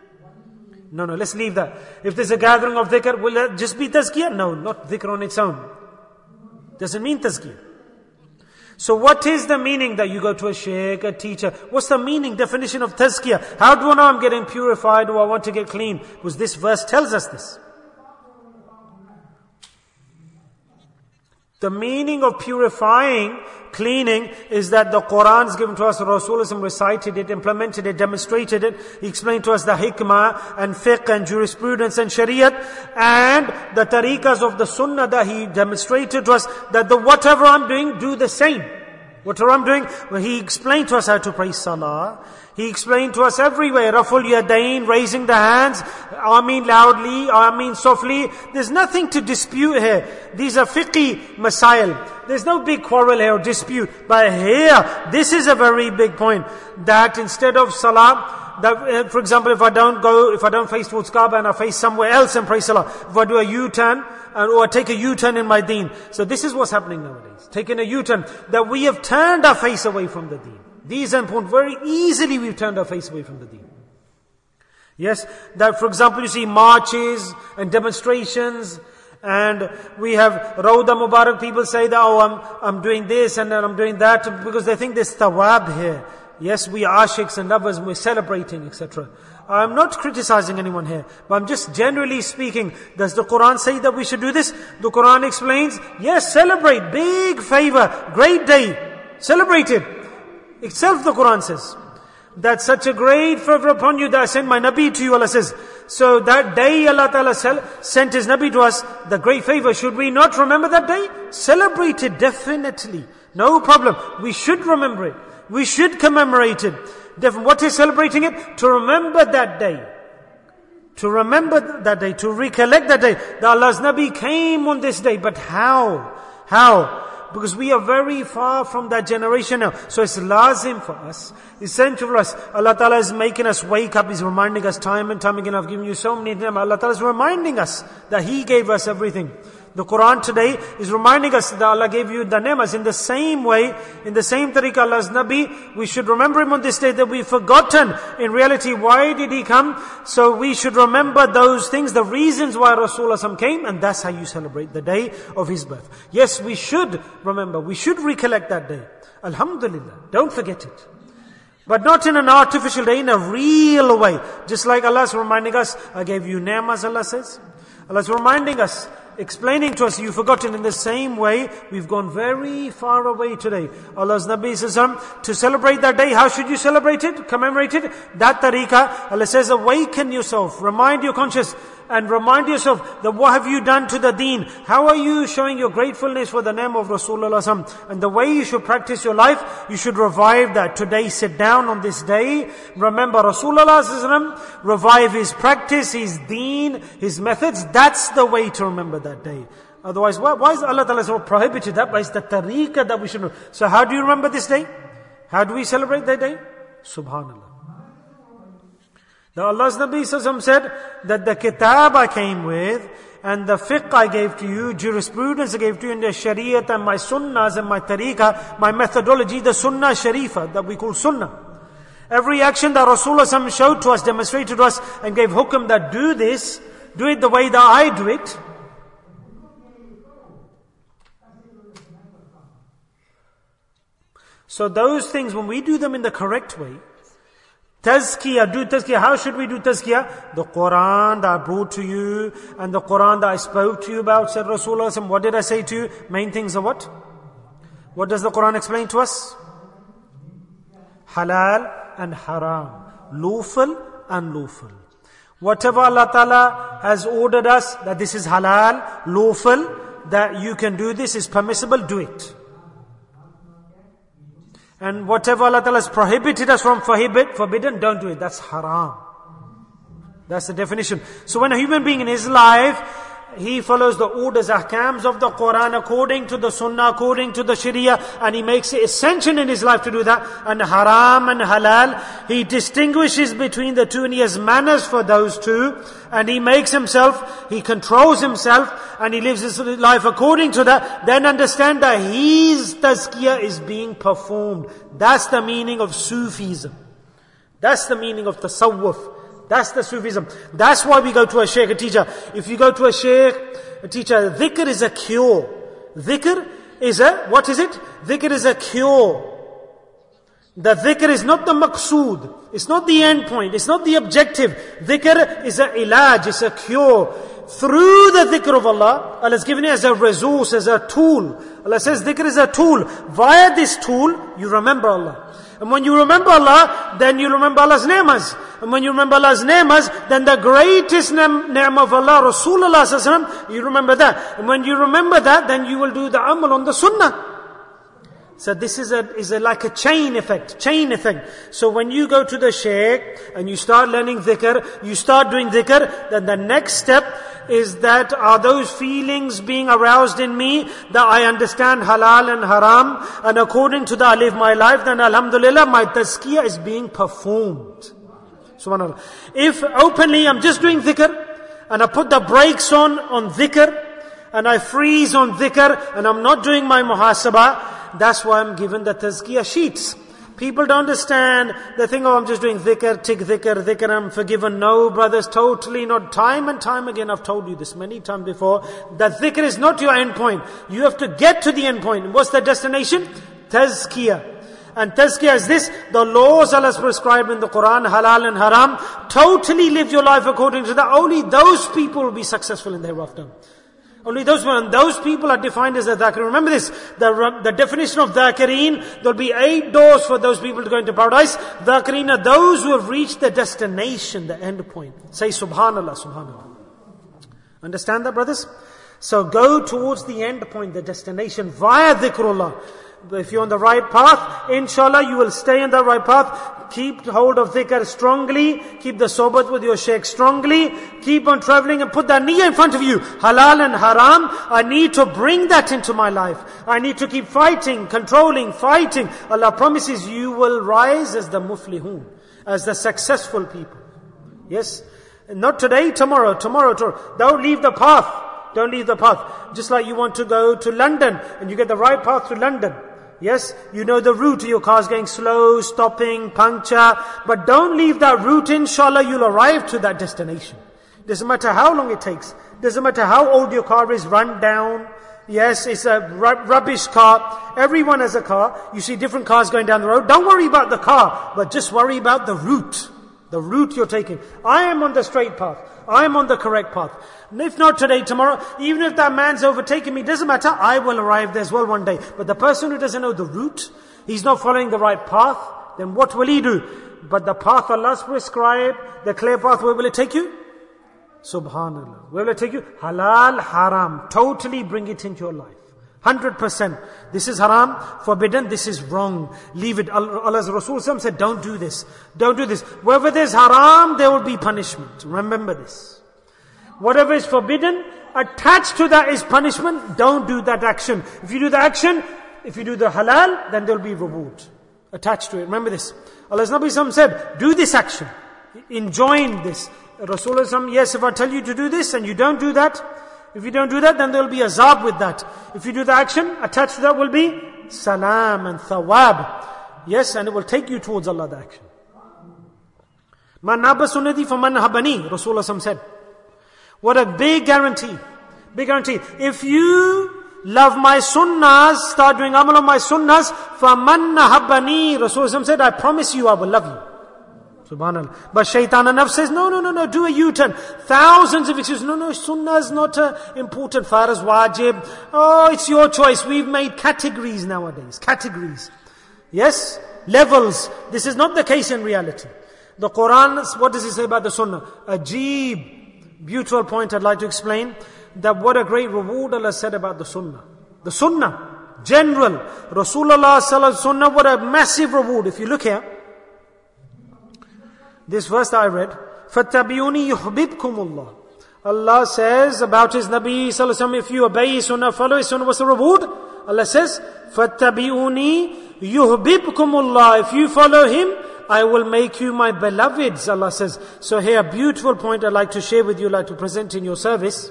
No, let's leave that. If there's a gathering of dhikr, will that just be tazkiyah? No, not dhikr on its own. Doesn't mean tazkiyah. So what is the meaning that you go to a sheikh, a teacher? What's the meaning, definition of tazkiyah? How do I know I'm getting purified or I want to get clean? Because this verse tells us this. The meaning of purifying, cleaning, is that the Quran is given to us, Rasulullah recited it, implemented it, demonstrated it. He explained to us the hikmah and fiqh and jurisprudence and shariat, and the tariqas of the sunnah that he demonstrated to us, that whatever I'm doing, do the same. Whatever I'm doing, well, he explained to us how to pray salah. He explained to us everywhere, Raful Yadain, raising the hands, Ameen loudly, Ameen softly. There's nothing to dispute here. These are fiqhi masail. There's no big quarrel here or dispute. But here, this is a very big point. That instead of salah, that, for example, if I don't face towards Kaaba and I face somewhere else and pray salah, if I do a U-turn, or take a U-turn in my deen. So this is what's happening nowadays. Taking a U-turn, that we have turned our face away from the deen. These are important. Very easily we've turned our face away from the deen. Yes, that for example you see marches and demonstrations, and we have Rawda Mubarak, people say that, oh, I'm doing this and then I'm doing that, because they think there's thawab here. Yes, we are ashiks and lovers, we're celebrating, etc. I'm not criticizing anyone here, but I'm just generally speaking. Does the Quran say that we should do this? The Quran explains, yes, celebrate, big favor, great day, celebrate it. Itself the Quran says, that's such a great favor upon you that I sent my Nabi to you, Allah says. So that day Allah Ta'ala sent His Nabi to us, the great favor, should we not remember that day? Celebrate it, definitely. No problem. We should remember it. We should commemorate it. What is celebrating it? To remember that day. To remember that day. To recollect that day. That Allah's Nabi came on this day. But how? How? Because we are very far from that generation now. So it's lazim for us, essential for us. Allah Ta'ala is making us wake up. He's reminding us time and time again. I've given you so many ni'mah. Allah Ta'ala is reminding us that He gave us everything. The Quran today is reminding us that Allah gave you the ni'mas. In the same way, in the same tariqah, Allah's Nabi, we should remember Him on this day that we've forgotten. In reality, why did He come? So we should remember those things, the reasons why Rasulullah came, and that's how you celebrate the day of His birth. Yes, we should remember, we should recollect that day. Alhamdulillah, don't forget it. But not in an artificial day, in a real way. Just like Allah's reminding us, I gave you ni'mas, Allah says. Allah's reminding us, explaining to us, you've forgotten. In the same way, we've gone very far away today. Allah's Nabi says, to celebrate that day, how should you celebrate it? Commemorate it? That tariqah, Allah says, awaken yourself, remind your conscience, and remind yourself that what have you done to the deen? How are you showing your gratefulness for the name of Rasulullah? And the way you should practice your life, you should revive that. Today, sit down on this day, remember Rasulullah, revive his practice, his deen, his methods. That's the way to remember that day. Otherwise, why is Allah Ta'ala so prohibited that? But it's the tariqah that we should know. So how do you remember this day? How do we celebrate that day? Subhanallah. The Allah's Nabi said that the kitab I came with and the fiqh I gave to you, jurisprudence I gave to you, and the shariat and my sunnahs and my tariqah, my methodology, the sunnah sharifah that we call sunnah. Every action that Rasulullah showed to us, demonstrated to us and gave hukum that do this, do it the way that I do it. So those things, when we do them in the correct way, Tazkiyah, do tazkiyah. How should we do tazkiyah? The Quran that I brought to you and the Quran that I spoke to you about, said Rasulullah. What did I say to you? Main things are what? What does the Quran explain to us? Halal and haram. Lawful and lawful. Whatever Allah Ta'ala has ordered us, that this is halal, lawful, that you can do this, is permissible, do it. And whatever Allah Ta'ala has prohibited us from, forbidden, don't do it. That's haram. That's the definition. So when a human being in his life, he follows the orders, ahkams of the Quran according to the Sunnah, according to the Sharia, and he makes it essential in his life to do that. And haram and halal, he distinguishes between the two and he has manners for those two. And he makes himself, he controls himself, and he lives his life according to that. Then understand that his tazkiyah is being performed. That's the meaning of Sufism. That's the meaning of tasawwuf. That's the Sufism. That's why we go to a shaykh, a teacher. If you go to a shaykh, a teacher, dhikr is a cure. Dhikr is what is it? Dhikr is a cure. The dhikr is not the maqsood. It's not the end point. It's not the objective. Dhikr is a ilaj, it's a cure. Through the dhikr of Allah, Allah has given it as a resource, as a tool. Allah says dhikr is a tool. Via this tool, you remember Allah. And when you remember Allah, then you remember Allah's ni'mas. And when you remember Allah's ni'mas, then the greatest ni'mah of Allah, Rasulullah sallallahu alaihi wasallam, you remember that. And when you remember that, then you will do the amal on the sunnah. So this is like a chain effect. So when you go to the shaykh and you start learning dhikr, you start doing dhikr, then the next step is that are those feelings being aroused in me that I understand halal and haram, and according to that I live my life, then alhamdulillah my tazkiyah is being performed. Subhanallah. If openly I'm just doing dhikr and I put the brakes on dhikr and I freeze on dhikr and I'm not doing my muhasabah, that's why I'm given the tazkiyah sheets. People don't understand. They think, I'm just doing dhikr, tick dhikr, I'm forgiven. No, brothers, totally not. Time and time again, I've told you this many times before, that dhikr is not your end point. You have to get to the end point. What's the destination? Tazkiyah. And tazkiyah is this, the laws Allah has prescribed in the Quran, halal and haram, totally live your life according to that. Only those people will be successful in the hereafter. Only those people, and those people are defined as the dhakirin. Remember this, the definition of dhakirin, there'll be 8 doors for those people to go into paradise. Dhakirin are those who have reached the destination, the end point. Say subhanallah, subhanallah. Understand that, brothers? So go towards the end point, the destination, via dhikrullah. If you're on the right path, inshallah you will stay on the right path. Keep hold of dhikr strongly. Keep the sohbat with your shaykh strongly. Keep on traveling and put that niyyah in front of you. Halal and haram, I need to bring that into my life. I need to keep fighting, controlling, fighting. Allah promises you will rise as the muflihun, as the successful people. Yes? Not today, tomorrow. Don't leave the path. Don't leave the path. Just like you want to go to London and you get the right path to London. Yes, you know the route, your car's going slow, stopping, puncture. But don't leave that route, inshallah you'll arrive to that destination. Doesn't matter how long it takes. Doesn't matter how old your car is, run down. Yes, it's a rubbish car. Everyone has a car. You see different cars going down the road. Don't worry about the car, but just worry about the route. The route you're taking. I am on the straight path. I am on the correct path. And if not today, tomorrow, even if that man's overtaken me, doesn't matter, I will arrive there as well one day. But the person who doesn't know the route, he's not following the right path, then what will he do? But the path Allah's prescribed, the clear path, where will it take you? Subhanallah. Where will it take you? Halal, haram. Totally bring it into your life. 100%. This is haram, forbidden, this is wrong. Leave it. Allah's Rasul said, don't do this. Don't do this. Wherever there's haram, there will be punishment. Remember this. Whatever is forbidden, attached to that is punishment. Don't do that action. If you do the action, if you do the halal, then there will be reward attached to it. Remember this. Allah's Nabi said, do this action. Enjoin this. Rasulullah, yes, if I tell you to do this and you don't do that, if you don't do that, then there will be azab with that. If you do the action, attached to that will be salam and thawab. Yes, and it will take you towards Allah, the action. Man nabba sunnati faman habani, Rasulullah said. What a big guarantee. Big guarantee. If you love my sunnahs, start doing amal on my sunnahs, faman habani, Rasulullah said, I promise you I will love you. Subhanallah. But shaitan and nafs says, no, do a U-turn. Thousands of excuses. No, sunnah is not important. Farz, wajib. Oh, it's your choice. We've made categories nowadays. Categories. Yes? Levels. This is not the case in reality. The Quran, what does it say about the sunnah? Ajib. Beautiful point I'd like to explain. That what a great reward Allah said about the sunnah. The sunnah. General. Rasulullah sallallahu sunnah, what a massive reward. If you look here, this verse that I read, فَاتَّبِعُونِي يُحْبِبْكُمُ اللَّهِ. Allah says about His Nabi sallallahu alaihi wasallam, if you obey His sunnah, follow His sunnah, what's the reward? Allah says, فَاتَّبِعُونِي يُحْبِبْكُمُ اللَّهِ. If you follow Him, I will make you my beloveds, Allah says. So here, a beautiful point I'd like to share with you, like to present in your service.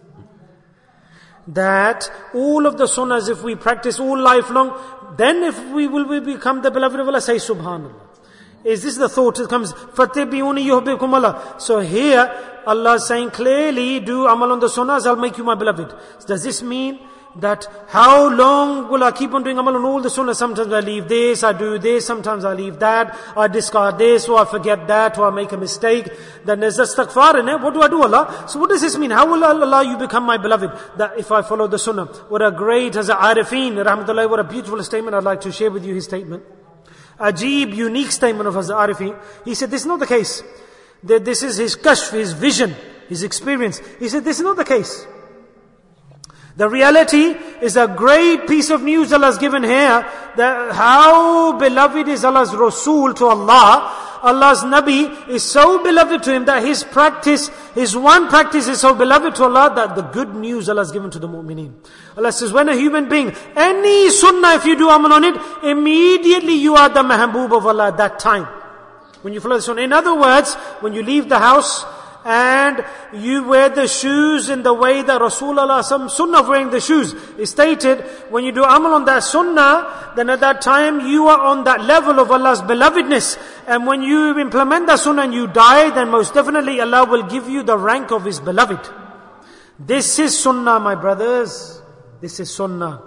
That all of the sunnahs, if we practice all lifelong, then if we become the beloved of Allah, say subhanallah. Is this the thought that comes? فَاتَّبِعُونِي يُحْبِبْكُمُ اللَّهِ. So here, Allah is saying clearly, do amal on the sunnahs, I'll make you my beloved. Does this mean that how long will I keep on doing amal on all the sunnahs? Sometimes I leave this, I do this, sometimes I leave that, I discard this, or I forget that, or I make a mistake. Then there's istighfar in it. What do I do, Allah? So what does this mean? How will Allah you become my beloved? That if I follow the sunnah. What a great, as a Arifin, rahmatullah, what a beautiful statement. I'd like to share with you his statement. Ajib, unique statement of Hazrat Arifi. He said, this is not the case. That this is his kashf, his vision, his experience. He said, this is not the case. The reality is a great piece of news Allah has given here, that how beloved is Allah's Rasul to Allah. Allah's Nabi is so beloved to him that his practice, his one practice is so beloved to Allah that the good news Allah has given to the mu'mineen. Allah says, when a human being, any sunnah, if you do amal on it, immediately you are the mahbub of Allah at that time. When you follow the sunnah. In other words, when you leave the house, and you wear the shoes in the way that Rasulullah, some sunnah of wearing the shoes is stated, when you do amal on that sunnah, then at that time you are on that level of Allah's belovedness. And when you implement that sunnah and you die, then most definitely Allah will give you the rank of His beloved. This is sunnah, my brothers. This is sunnah.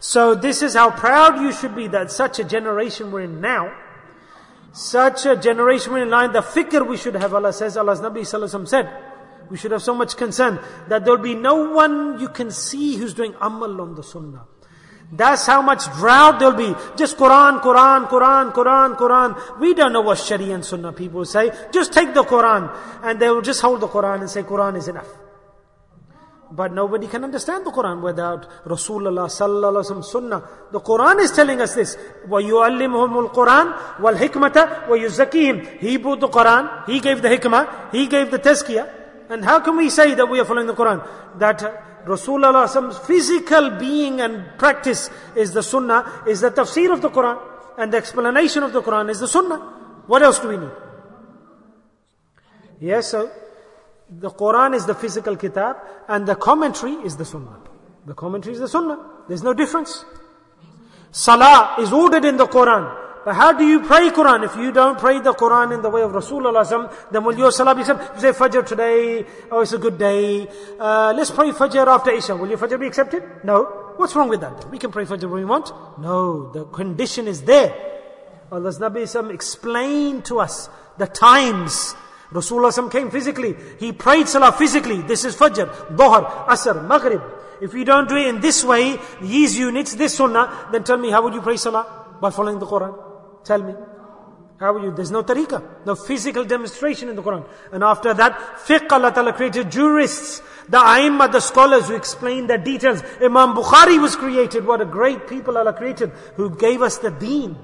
So this is how proud you should be that such a generation we're in now, such a generation we're in line, the fikr we should have, Allah says, Allah's Nabi Sallallahu Alaihi Wasallam said, we should have so much concern that there'll be no one you can see who's doing amal on the sunnah. That's how much drought there'll be. Just Quran, Quran, Quran, Quran, Quran. We don't know what Sharia and Sunnah people say. Just take the Quran. And they will just hold the Quran and say Quran is enough. But nobody can understand the Quran without Rasulullah Sallallahu Alaihi Wasallam Sunnah. The Quran is telling us this. وَيُعَلِّمُهُمُ الْقُرْآنِ وَالْحِكْمَةَ وَيُزَّكِّيهِمْ. He brought the Quran. He gave the hikmah. He gave the tazkiyah. And how can we say that we are following the Quran? That Rasulullah's physical being and practice is the sunnah, is the tafsir of the Quran, and the explanation of the Quran is the sunnah. What else do we need? Yes, so the Quran is the physical kitab, and the commentary is the sunnah. The commentary is the sunnah. There's no difference. Salah is ordered in the Quran. But how do you pray Quran? If you don't pray the Quran in the way of Rasulullah, then will your salah be accepted? You say Fajr today, oh it's a good day. Let's pray Fajr after Isha. Will your Fajr be accepted? No. What's wrong with that? We can pray Fajr when we want. No, the condition is there. Allah's Nabi explained to us the times. Rasulullah came physically. He prayed salah physically. This is Fajr, Dhuhr, Asr, Maghrib. If you don't do it in this way, these units, this sunnah, then tell me how would you pray salah? By following the Quran. Tell me. How will you? There's no tariqah, no physical demonstration in the Quran. And after that, fiqh, Allah Ta'ala created jurists, the a'immah, the scholars who explain the details. Imam Bukhari was created. What a great people Allah created, who gave us the deen.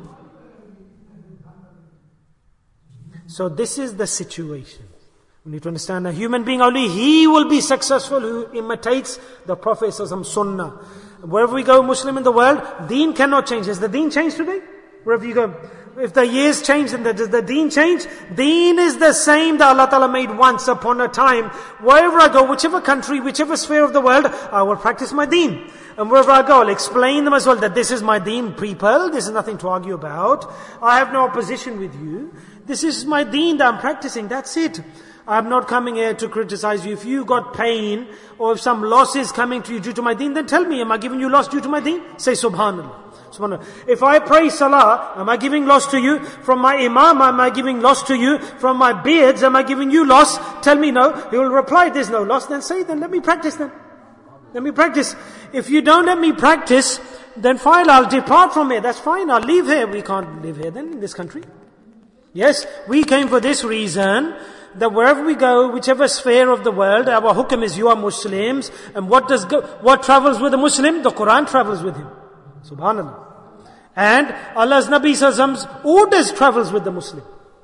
So this is the situation. We need to understand a human being, only he will be successful who imitates the Prophet's sunnah. Wherever we go, Muslim in the world, deen cannot change. Has the deen changed today? Wherever you go. If the years change, then does the deen change? Deen is the same that Allah Ta'ala made once upon a time. Wherever I go, whichever country, whichever sphere of the world, I will practice my deen. And wherever I go, I'll explain them as well that this is my deen, people. This is nothing to argue about. I have no opposition with you. This is my deen that I'm practicing. That's it. I'm not coming here to criticize you. If you got pain or if some loss is coming to you due to my deen, then tell me, am I giving you loss due to my deen? Say Subhanallah. Subhanallah. If I pray salah, am I giving loss to you? From my imam, am I giving loss to you? From my beards, am I giving you loss? Tell me no. He will reply, there's no loss. Then say, then let me practice then. Let me practice. If you don't let me practice, then fine, I'll depart from here. That's fine, I'll leave here. We can't live here then in this country. Yes, we came for this reason, that wherever we go, whichever sphere of the world, our hukm is you are Muslims. And what travels with a Muslim? The Quran travels with him. Subhanallah. And Allah's Nabi Sallallahu orders travels with the Muslim.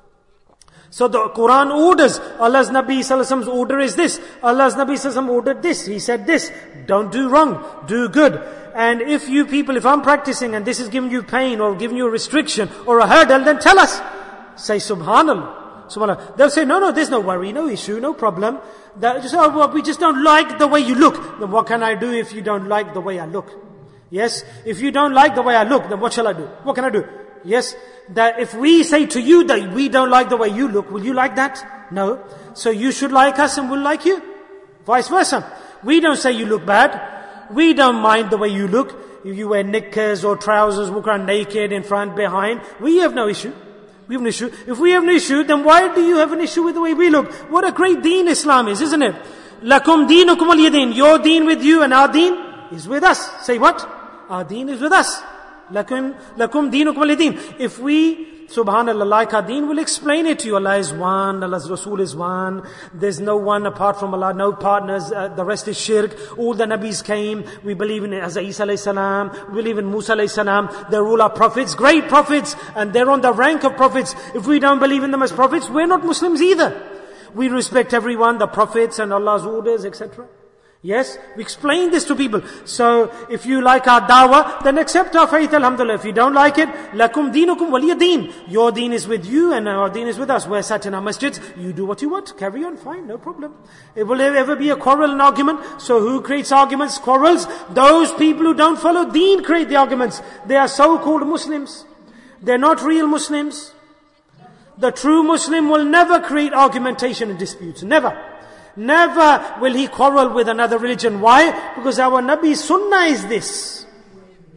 So the Quran orders, Allah's Nabi Sallallahu order is this. Allah's Nabi Sallallahu ordered this. He said this. Don't do wrong. Do good. And if you people, if I'm practicing and this is giving you pain or giving you a restriction or a hurdle, then tell us. Say Subhanallah. Subhanallah. They'll say, no, there's no worry, no issue, no problem. We just don't like the way you look. Then what can I do if you don't like the way I look? Yes, if you don't like the way I look, then what shall I do? What can I do? Yes, that if we say to you that we don't like the way you look, will you like that? No. So you should like us and we'll like you. Vice versa. We don't say you look bad. We don't mind the way you look. If you wear knickers or trousers, walk around naked in front, behind, we have no issue. We have an issue. If we have an issue, then why do you have an issue with the way we look? What a great deen Islam is, isn't it? Lakum deenukum waliyadeen. Your deen with you and our deen is with us. Say what? Our deen is with us. Lakum deenukum waliyadeen. If we, subhanallah, like our deen, we'll explain it to you. Allah is one, Allah's Rasul is one. There's no one apart from Allah, no partners, the rest is shirk. All the Nabis came. We believe in Hazrat Isa alayhi salam. We believe in Musa alayhi salam. They're all our prophets, great prophets, and they're on the rank of prophets. If we don't believe in them as prophets, we're not Muslims either. We respect everyone, the prophets and Allah's orders, etc. Yes, we explain this to people. So, if you like our dawah, then accept our faith, alhamdulillah. If you don't like it, lakum deenukum waliya deen. Your deen is with you and our deen is with us. We're sat in our masjids. You do what you want. Carry on, fine, no problem. It will ever be a quarrel and argument. So who creates arguments, quarrels? Those people who don't follow deen create the arguments. They are so-called Muslims. They're not real Muslims. The true Muslim will never create argumentation and disputes. Never. Never will he quarrel with another religion. Why? Because our Nabi's sunnah is this.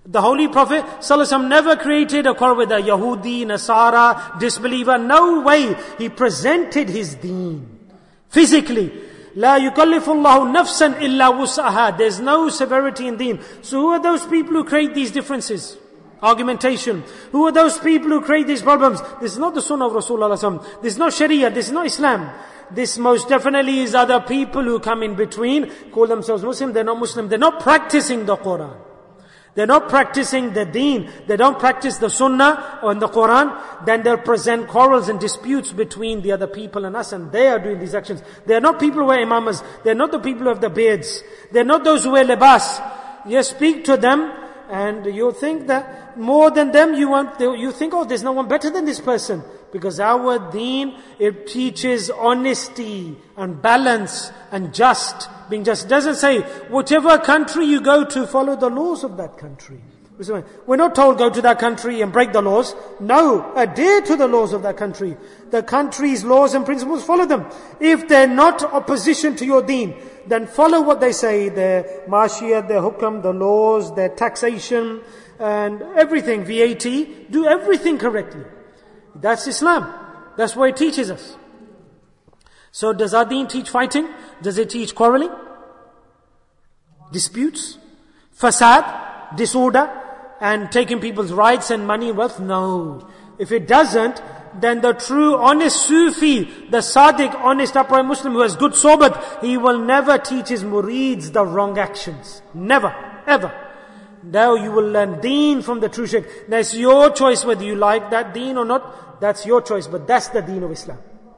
The Holy Prophet ﷺ never created a quarrel with a Yahudi, Nasara, disbeliever. No way. He presented his deen. Physically. لا يكلف الله نفسا إلا وسعها. There's no severity in deen. So who are those people who create these differences? Argumentation. Who are those people who create these problems? This is not the Sunnah of Rasulullah ﷺ. This is not Sharia. This is not Islam. This most definitely is other people who come in between, call themselves Muslim. They're not Muslim. They're not practicing the Quran. They're not practicing the deen. They don't practice the Sunnah or the Quran. Then they'll present quarrels and disputes between the other people and us, and they are doing these actions. They're not people who wear imamas. They're not the people who have the beards. They're not those who wear libas. You speak to them and you think that more than them you think, oh, there's no one better than this person. Because our deen, it teaches honesty and balance and being just. It doesn't say, whatever country you go to, follow the laws of that country. We're not told go to that country and break the laws. No, adhere to the laws of that country. The country's laws and principles, follow them. If they're not opposition to your deen, then follow what they say, their mashiyat, their hukam, the laws, their taxation, and everything, VAT, do everything correctly. That's Islam. That's what it teaches us. So does our deen teach fighting? Does it teach quarreling? Disputes? Fasad? Disorder? And taking people's rights and money and wealth? No. If it doesn't, then the true honest Sufi, the Sadiq, honest upright Muslim who has good sohbat, he will never teach his murids the wrong actions. Never. Ever. Now you will learn deen from the true shaykh. Now it's your choice whether you like that deen or not. That's your choice, but that's the deen of Islam.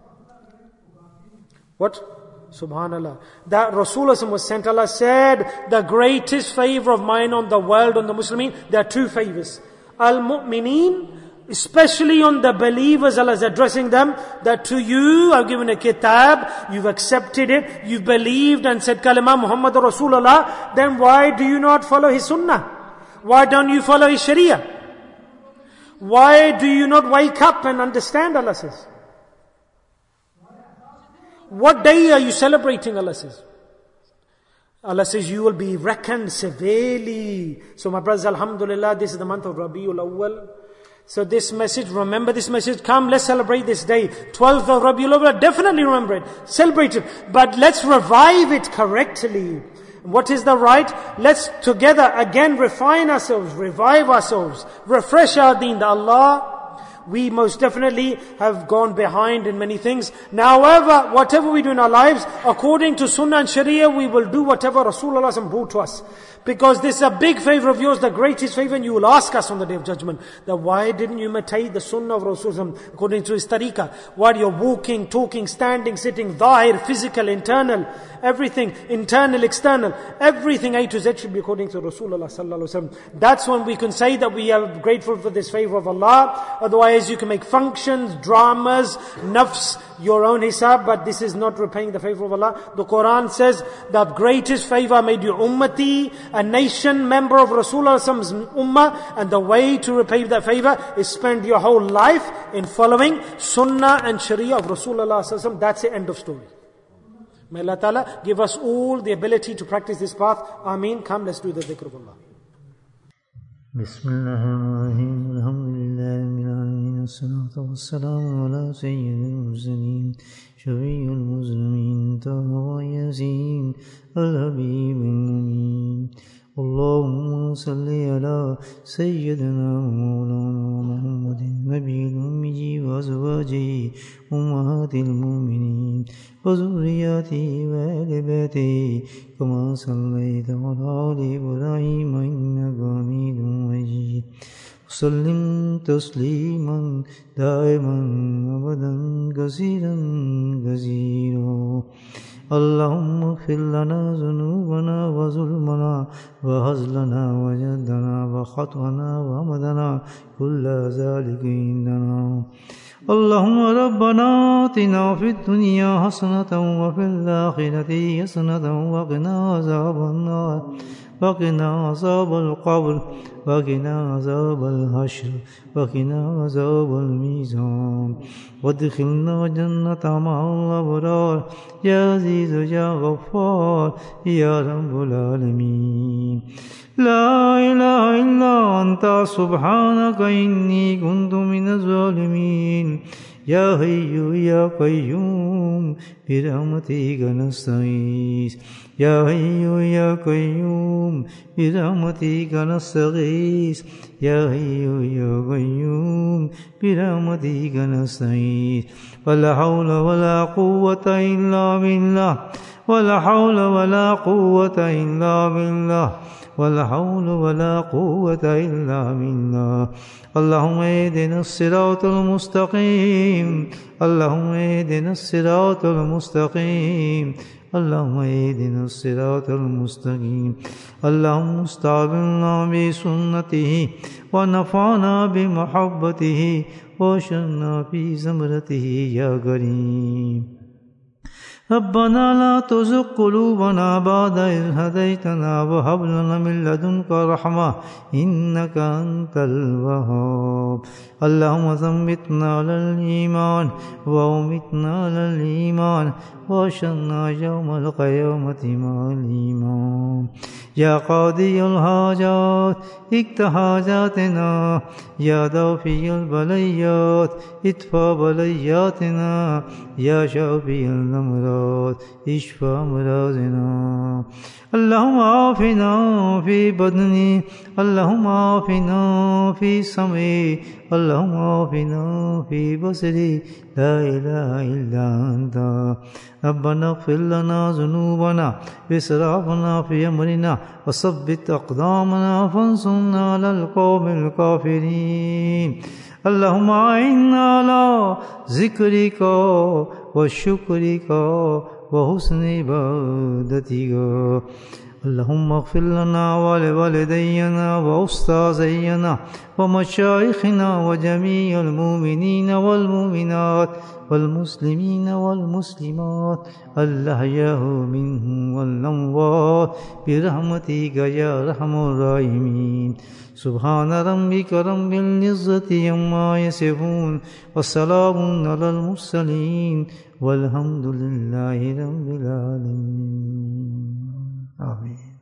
What? Subhanallah. That Rasulullah was sent, Allah said, the greatest favor of mine on the world, on the Muslimin, there are two favors. Al-Mu'mineen, especially on the believers, Allah is addressing them, that to you I've given a kitab, you've accepted it, you've believed and said kalima Muhammad Rasulullah, then why do you not follow his sunnah? Why don't you follow his sharia? Why do you not wake up and understand, Allah says? What day are you celebrating, Allah says? Allah says you will be reckoned severely. So my brothers, alhamdulillah, this is the month of Rabiul Awwal. So this message, remember this message, come let's celebrate this day. 12th of Rabiul Awwal, definitely remember it. Celebrate it. But let's revive it correctly. What is the right? Let's together again refine ourselves, revive ourselves, refresh our deen. Allah, we most definitely have gone behind in many things. Now, however, whatever we do in our lives, according to Sunnah and Sharia, we will do whatever Rasulullah brought to us. Because this is a big favor of yours, the greatest favor, and you will ask us on the Day of Judgment, that why didn't you imitate the Sunnah of Rasulullah according to his tariqah? While you're walking, talking, standing, sitting, dhahir, physical, internal, everything, internal, external, everything A to Z should be according to Rasulullah sallallahu alaihi wasallam. That's when we can say that we are grateful for this favor of Allah. Otherwise you can make functions, dramas, nafs, your own hisab, but this is not repaying the favor of Allah. The Quran says the greatest favor made you ummati, a nation member of Rasulullah's ummah, and the way to repay that favor is spend your whole life in following Sunnah and Sharia of Rasulullah. That's the end of story. May Allah Ta'ala give us all the ability to practice this path. Ameen. Come, let's do the dhikr of Allah. Bismillahirrahmanirrahim. Alhamdulillah. Wassalatu wassalamu ala sayyidil mursalin. Shafi'ul muslimin. Taha Yasin. Al-Habib al-Amin. اللهم صل على سيدنا مولانا محمد النبي الأمي وأزواجه أمهات المؤمنين وذرياته وآل بيته كما صليت على آل إبراهيم إنك حميد مجيد وسلم تسليما دائما أبدا كثيرا كثيرا اللهم اغفر لنا ذنوبنا وظلمنا وهزلنا وجدنا وخطأنا ومدنا كل ذلك عندنا اللهم ربنا آتنا في الدنيا حسنة وفي الآخرة حسنة وقنا عذاب النار وقنا عذاب القبر وقنا عذاب الحشر وقنا عذاب الميزان وادخلنا جنة مع الأبرار يا عزيز يا غفار يا رب العالمين لا إله إلا أنت سبحانك إني كنت من الظالمين يا حي يا قيوم برحمتك نستغيث يا حي يا قيوم برحمتك نستغيث يا حي يا قيوم برحمتك نستغيث ولا حول ولا قوة إلا بالله ولا حول ولا قوة إلا بالله ولا حول ولا قوة إلا بالله اللهم اهدنا الصراط المستقيم اللهم اهدنا الصراط المستقيم اللهم اهدنا الصراط المستقيم اللهم استعملنا بسنته ونفعنا بمحبته واشرنا في زمرته يا كريم ربنا لا تزغ قلوبنا بعد إذ هديتنا وهب لنا من لدنك رحمة إنك أنت الوهاب اللهم ثبتنا على الإيمان وأمتنا على الإيمان وأحشرنا يوم القيامة مع الإيمان يا قاضي الحاجات اقض حاجاتنا يا دافع البليات ادفع بلياتنا يا شافي الأمراض اشفى أمراضنا اللهم عافنا في بدني اللهم عافنا في سمعي اللهم عافنا في بصري لا إله إلا أنت ربنا اغفر لنا ذنوبنا وإسرافنا في أمرنا وثبت أقدامنا فانصرنا على القوم الكافرين اللهم أعنا على ذكرك وشكرك وحسن عبادتك اللهم اغفر لنا ولوالدينا وأستاذينا ومشايخنا وجميع المؤمنين والمؤمنات والمسلمين والمسلمات الأحياء منهم والأموات برحمتك يا أرحم الراحمين سبحان ربك رب العزة عما يصفون وسلام على المرسلين والحمد لله رب العالمين آمين